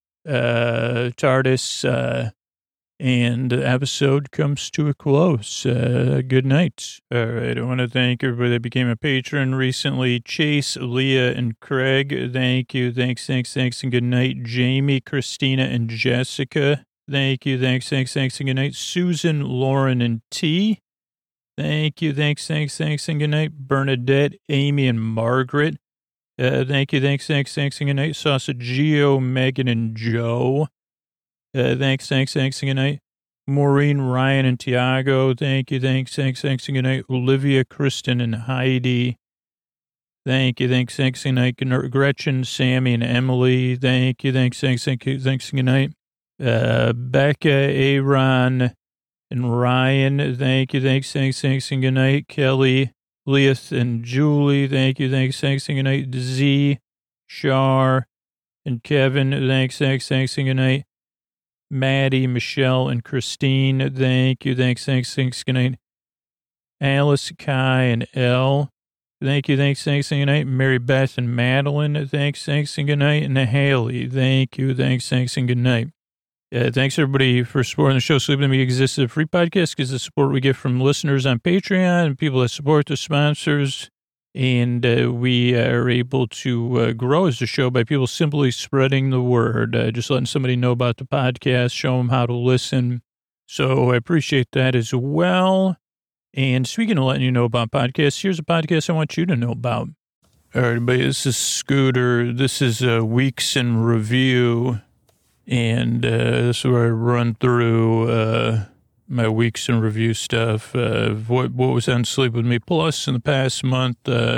TARDIS, and the episode comes to a close. Good night. All right, I want to thank everybody that became a patron recently. Chase, Leah, and Craig, thank you. Thanks, and good night. Jamie, Christina, and Jessica, thank you. Thanks, and good night. Susan, Lauren, and T, thank you. Thanks, and good night. Bernadette, Amy, and Margaret. Thank you. Thanks, and good night. Sausageo, Megan, and Joe. Thanks, and good night. Maureen, Ryan, and Tiago. Thank you. Thanks, and good night. Olivia, Kristen, and Heidi. Thank you. Thanks, and good night. Gretchen, Sammy, and Emily. Thank you. Thanks, and good night. Becca, Aaron, and Ryan, thank you, thanks, and good night. Kelly, Leith, and Julie, thank you, thanks, and good night. Z, Shar, and Kevin, thanks, and good night. Maddie, Michelle, and Christine, thank you, thanks, good night. Alice, Kai, and Elle, thank you, thanks, and good night. Mary Beth and Madeline, thanks, and good night. And Haley, thank you, thanks, and good night. Thanks, everybody, for supporting the show. Sleep With Me exists as a free podcast because the support we get from listeners on Patreon and people that support the sponsors. And we are able to grow as a show by people simply spreading the word, just letting somebody know about the podcast, show them how to listen. So I appreciate that as well. And speaking of letting you know about podcasts, here's a podcast I want you to know about. All right, everybody, this is Scooter. This is Weeks in Review. And this is where I run through my Weeks in Review stuff, what was on Sleep With Me Plus in the past month,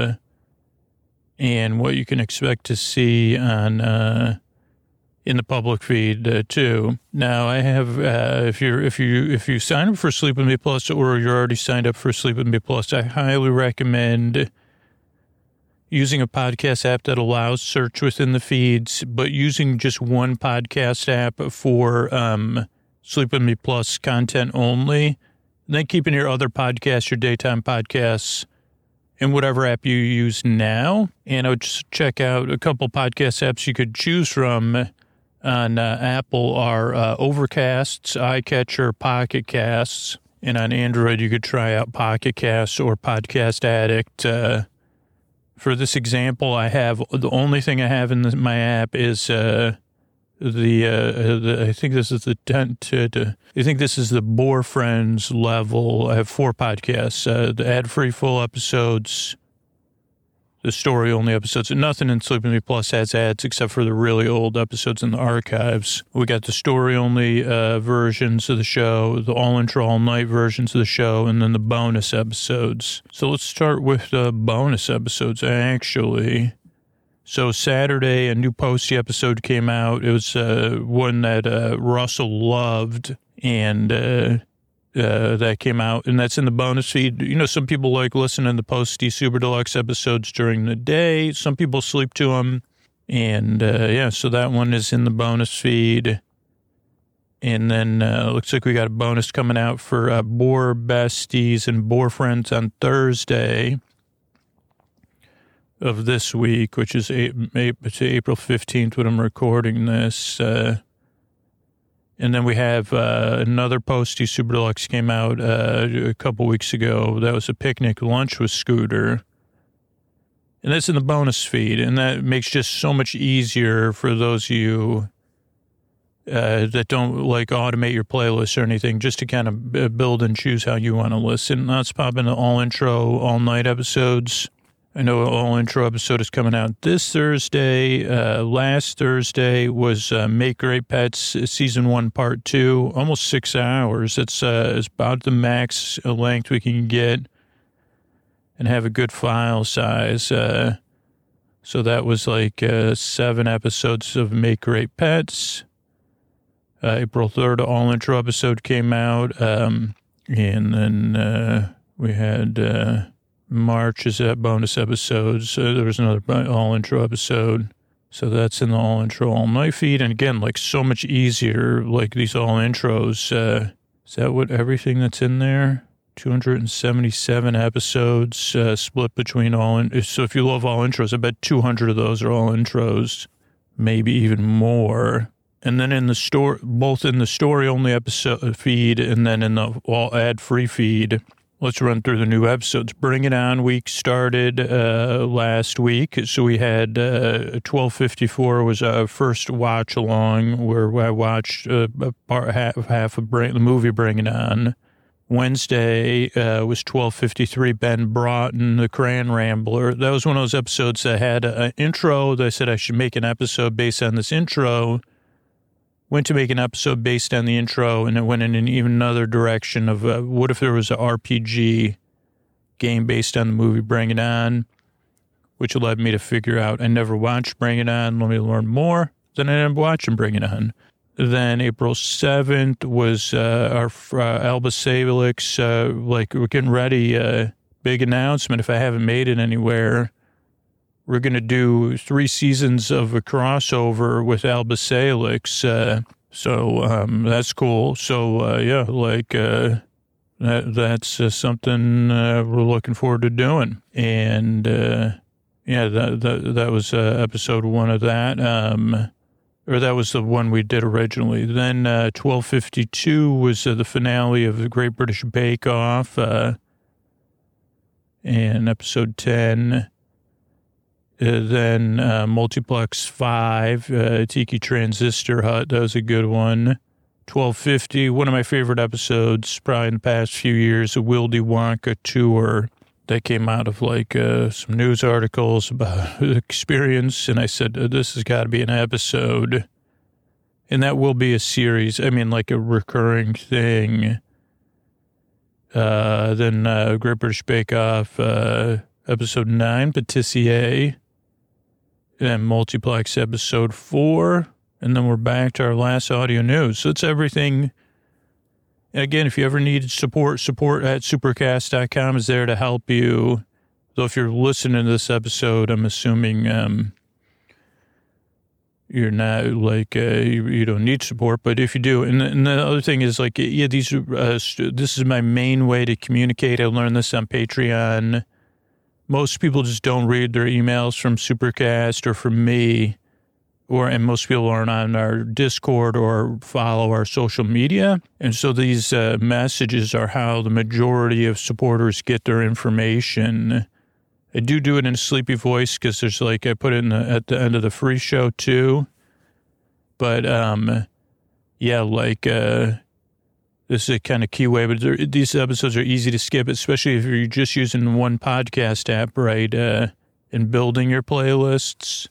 and what you can expect to see on in the public feed too. Now I have if you sign up for Sleep With Me Plus, or you're already signed up for Sleep With Me Plus, I highly recommend using a podcast app that allows search within the feeds, but using just one podcast app for Sleep With Me Plus content only, and then keeping your other podcasts, your daytime podcasts, in whatever app you use now. And I would just check out a couple podcast apps you could choose from on Apple are Overcasts, iCatcher, Pocket Casts, and on Android you could try out Pocket Casts or Podcast Addict. For this example, I have the only thing I have in my app is I think this is the Bore Friends level. I have 4 podcasts, the ad-free full episodes, the story-only episodes. And nothing in Sleep With Me Plus has ads except for the really old episodes in the archives. We got the story-only versions of the show, the all-intro, all-night versions of the show, and then the bonus episodes. So let's start with the bonus episodes, actually. So Saturday, a new Posty episode came out. It was one that Russell loved, and that came out, and that's in the bonus feed. You know, some people like listening to the Posty Super Deluxe episodes during the day. Some people sleep to them. And, so that one is in the bonus feed. And then looks like we got a bonus coming out for Boar Besties and Boar Friends on Thursday of this week, which is April 15th when I'm recording this. And then we have another Posty Super Deluxe came out a couple weeks ago. That was a picnic lunch with Scooter. And that's in the bonus feed. And that makes just so much easier for those of you that don't like automate your playlist or anything, just to kind of build and choose how you want to listen. Let's pop into all intro, all night episodes. I know an all-intro episode is coming out this Thursday. Last Thursday was Make Great Pets Season 1, Part 2, almost 6 hours. It's about the max length we can get and have a good file size. So that was like 7 episodes of Make Great Pets. April 3rd, all-intro episode came out. And then we had... March is at bonus episodes. There was another all-intro episode. So that's in the all-intro, all-night feed. And again, like so much easier, like these all-intros. Is that what everything that's in there? 277 episodes split between so if you love all-intros, I bet 200 of those are all-intros, maybe even more. And then in the both in the story-only episode feed and then in the all-ad-free feed. Let's run through the new episodes. Bring It On week started last week. So we had 1254 was our first watch along where I watched half of the movie Bring It On. Wednesday was 1253, Ben Broughton, the Crayon Rambler. That was one of those episodes that had an intro. They said I should make an episode based on this intro. Went to make an episode based on the intro, and it went in an even another direction of what if there was an RPG game based on the movie Bring It On, which led me to figure out I never watched Bring It On. Let me learn more. Then I ended up watching Bring It On. Then April 7th was our Alba Salix, we're getting ready, big announcement if I haven't made it anywhere. We're going to do 3 seasons of a crossover with Alba Salix. So that's cool. So, that's something we're looking forward to doing. And, that was episode 1 of that. Or that was the one we did originally. Then 1252 was the finale of the Great British Bake Off. And episode 10... Then Multiplex 5, Tiki Transistor Hut. That was a good one. 1250, one of my favorite episodes probably in the past few years, a Willy Wonka tour that came out of some news articles about the experience. And I said, this has got to be an episode. And that will be a series. I mean, like a recurring thing. Then Great British Bake Off, episode 9, Patissier. And Multiplex episode 4, and then we're back to our last audio news. So it's everything. And again, if you ever need support at supercast.com is there to help you. Though if you're listening to this episode, I'm assuming you're not you don't need support, but if you do, and the other thing is this is my main way to communicate. I learned this on Patreon. Most people just don't read their emails from Supercast or from me, and most people aren't on our Discord or follow our social media. And so these messages are how the majority of supporters get their information. I do it in a sleepy voice because there's I put it at the end of the free show too. But this is a kind of key way, but these episodes are easy to skip, especially if you're just using one podcast app, right? and building your playlists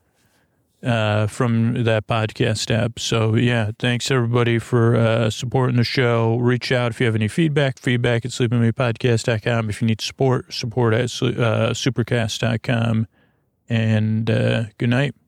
from that podcast app. So, yeah, thanks, everybody, for supporting the show. Reach out if you have any feedback at sleepwithmepodcast.com. If you need support at supercast.com. And good night.